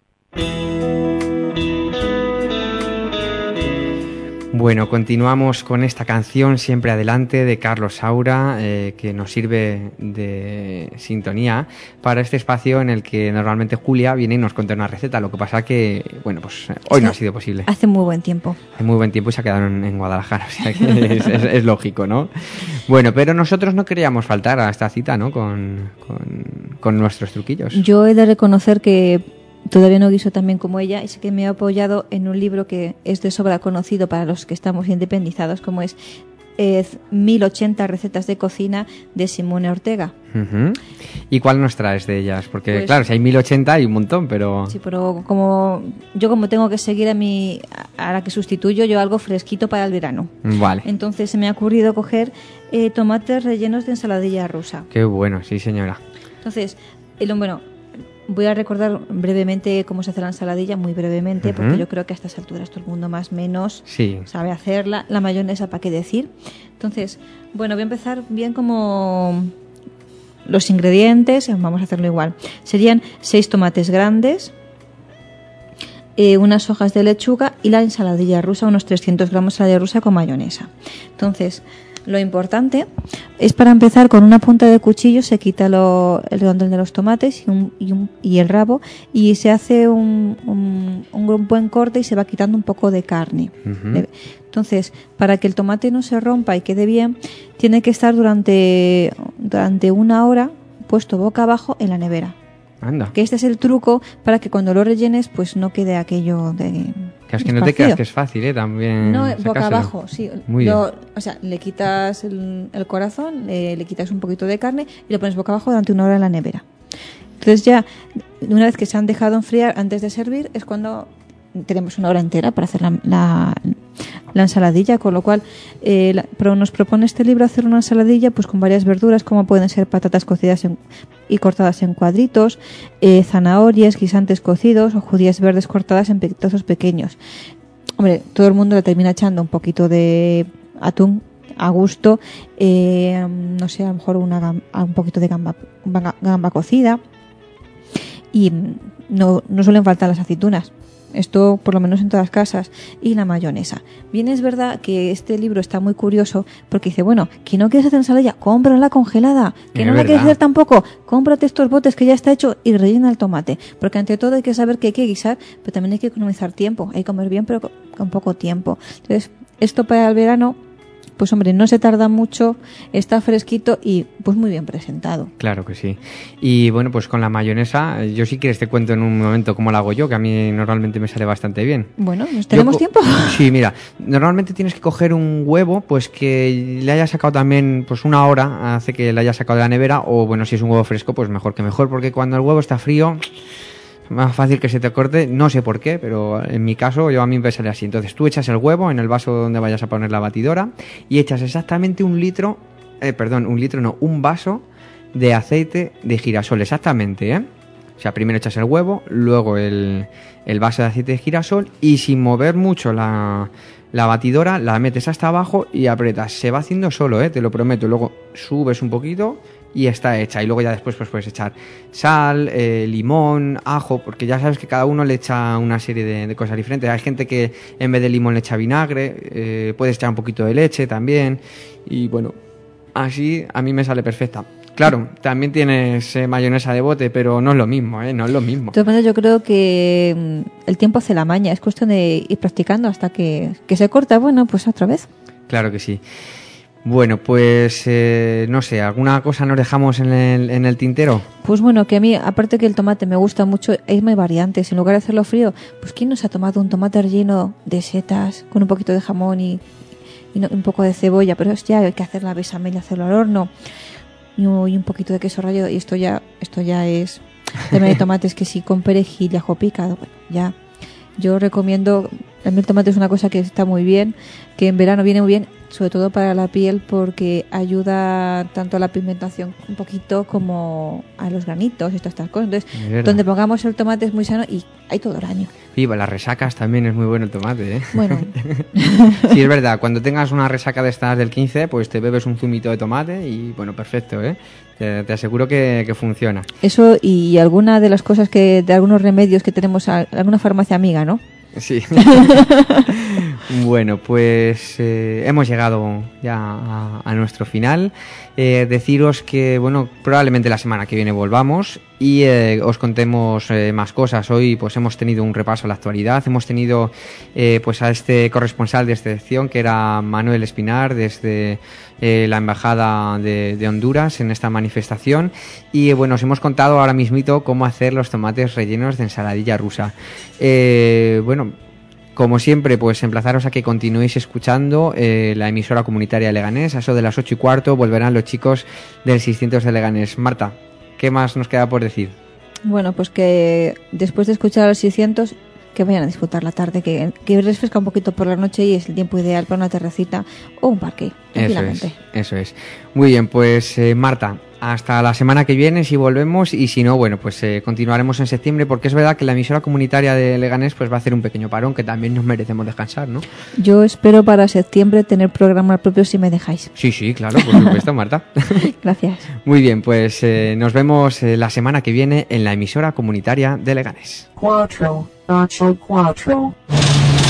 Bueno, continuamos con esta canción Siempre Adelante de Carlos Saura, eh, que nos sirve de sintonía para este espacio en el que normalmente Julia viene y nos cuenta una receta. Lo que pasa que, bueno, pues hoy no ha sido posible. Hace muy buen tiempo. Hace muy buen tiempo y se ha quedado en, en Guadalajara, o sea que es, es, es lógico, ¿no? Bueno, pero nosotros no queríamos faltar a esta cita, ¿no? Con, con, con nuestros truquillos. Yo he de reconocer que todavía no guiso tan bien como ella y sé que me he apoyado en un libro que es de sobra conocido para los que estamos independizados, como es eh, mil ochenta recetas de cocina de Simone Ortega. Uh-huh. ¿Y cuál nos traes de ellas? Porque pues, claro, si hay mil ochenta hay un montón, pero... Sí, pero como yo como tengo que seguir a mi a la que sustituyo, yo algo fresquito para el verano. Vale. Entonces se me ha ocurrido coger eh, tomates rellenos de ensaladilla rusa. Qué bueno, sí señora. Entonces, el bueno... Voy a recordar brevemente cómo se hace la ensaladilla, muy brevemente, uh-huh. porque yo creo que a estas alturas todo el mundo más o menos sí. sabe hacerla. La mayonesa, ¿para qué decir? Entonces, bueno, voy a empezar bien como los ingredientes, vamos a hacerlo igual. Serían seis tomates grandes, eh, unas hojas de lechuga y la ensaladilla rusa, unos trescientos gramos de ensaladilla rusa con mayonesa. Entonces, lo importante es, para empezar, con una punta de cuchillo se quita lo, el redondel de los tomates y, un, y, un, y el rabo y se hace un, un, un buen corte y se va quitando un poco de carne. Uh-huh. Entonces, para que el tomate no se rompa y quede bien, tiene que estar durante, durante una hora puesto boca abajo en la nevera. Anda. Que este es el truco para que cuando lo rellenes pues no quede aquello de... Que es que no te creas que es fácil, ¿eh? También no, sacárselo. Boca abajo, sí. Muy lo, bien. O sea, le quitas el, el corazón, le, le quitas un poquito de carne y lo pones boca abajo durante una hora en la nevera. Entonces ya, una vez que se han dejado enfriar antes de servir, es cuando tenemos una hora entera para hacer la, la, la ensaladilla, con lo cual eh, la, pero nos propone este libro hacer una ensaladilla pues con varias verduras, como pueden ser patatas cocidas en, y cortadas en cuadritos, eh, zanahorias, guisantes cocidos o judías verdes cortadas en trozos pequeños. Hombre, todo el mundo le termina echando un poquito de atún a gusto, eh, no sé, a lo mejor una gamba, un poquito de gamba, gamba cocida, y no, no suelen faltar las aceitunas. Esto por lo menos en todas las casas. Y la mayonesa. Bien, es verdad que este libro está muy curioso porque dice, bueno, que no quieres hacer ensaladilla, cómprala congelada. Que es no verdad. la quieres hacer tampoco, cómprate estos botes que ya está hecho y rellena el tomate. Porque ante todo hay que saber que hay que guisar, pero también hay que economizar tiempo. Hay que comer bien, pero con poco tiempo. Entonces, esto para el verano, pues hombre, no se tarda mucho, está fresquito y pues muy bien presentado. Claro que sí. Y bueno, pues con la mayonesa, yo sí quieres te cuento en un momento cómo la hago yo, que a mí normalmente me sale bastante bien. Bueno, ¿nos tenemos co- tiempo? Sí, mira, normalmente tienes que coger un huevo, pues que le haya sacado también pues una hora, hace que le haya sacado de la nevera, o bueno, si es un huevo fresco, pues mejor que mejor, porque cuando el huevo está frío... más fácil que se te corte, no sé por qué, pero en mi caso yo a mí me sale así. Entonces tú echas el huevo en el vaso donde vayas a poner la batidora y echas exactamente un litro, eh, perdón, un litro no, un vaso de aceite de girasol, exactamente, ¿eh? O sea, primero echas el huevo, luego el, el vaso de aceite de girasol y sin mover mucho la, la batidora la metes hasta abajo y aprietas. Se va haciendo solo, ¿eh? Te lo prometo. Luego subes un poquito y está hecha. Y luego ya después pues puedes echar sal, eh, limón, ajo, porque ya sabes que cada uno le echa una serie de, de cosas diferentes. Hay gente que en vez de limón le echa vinagre, eh, puedes echar un poquito de leche también. Y bueno, así a mí me sale perfecta. Claro, también tienes eh, mayonesa de bote, pero no es lo mismo, ¿eh? No es lo mismo. De todas maneras, yo creo que mm, el tiempo hace la maña. Es cuestión de ir practicando hasta que, que se corta. Bueno, pues otra vez. Claro que sí. Bueno, pues eh, no sé, ¿alguna cosa nos dejamos en el, en el tintero? Pues bueno, que a mí, aparte que el tomate me gusta mucho, hay más variantes. En lugar de hacerlo frío, pues ¿quién nos ha tomado un tomate relleno de setas con un poquito de jamón y, y no, un poco de cebolla? Pero es ya hay que hacer la bechamel y hacerlo al horno y un, y un poquito de queso rallado y esto ya esto ya es también de tomates que sí con perejil y ajo picado. Bueno, ya yo recomiendo. A mí el tomate es una cosa que está muy bien, que en verano viene muy bien, sobre todo para la piel, porque ayuda tanto a la pigmentación un poquito como a los granitos y todas estas cosas. Entonces, donde pongamos el tomate es muy sano y hay todo el año. Y para las resacas también es muy bueno el tomate, ¿eh? Bueno. Sí, es verdad. Cuando tengas una resaca de estas del quince, pues te bebes un zumito de tomate y, bueno, perfecto, ¿eh? Te, te aseguro que, que funciona. Eso y alguna de las cosas que, de algunos remedios que tenemos, a, alguna farmacia amiga, ¿no? Sí. Bueno, pues eh, hemos llegado ya a, a nuestro final. Eh, deciros que, bueno, probablemente la semana que viene volvamos y eh, os contemos eh, más cosas. Hoy pues hemos tenido un repaso a la actualidad. Hemos tenido eh, pues a este corresponsal de sección que era Manuel Espinar desde eh, la Embajada de, de Honduras en esta manifestación. Y eh, bueno, os hemos contado ahora mismito cómo hacer los tomates rellenos de ensaladilla rusa. Eh, bueno, como siempre, pues emplazaros a que continuéis escuchando eh, la emisora comunitaria de Leganés. A eso de las ocho y cuarto volverán los chicos del seiscientos de Leganés. Marta, ¿qué más nos queda por decir? Bueno, pues que después de escuchar a los seiscientos, que vayan a disfrutar la tarde, que, que refresca un poquito por la noche y es el tiempo ideal para una terracita o un parque, tranquilamente. Eso es, eso es. Muy bien, pues eh, Marta, hasta la semana que viene si volvemos y si no, bueno, pues eh, continuaremos en septiembre porque es verdad que la emisora comunitaria de Leganés pues va a hacer un pequeño parón que también nos merecemos descansar, ¿no? Yo espero para septiembre tener programa propio si me dejáis. Sí, sí, claro, por supuesto, Marta. Gracias. Muy bien, pues eh, nos vemos eh, la semana que viene en la emisora comunitaria de Leganés. Cuatro, ocho, cuatro.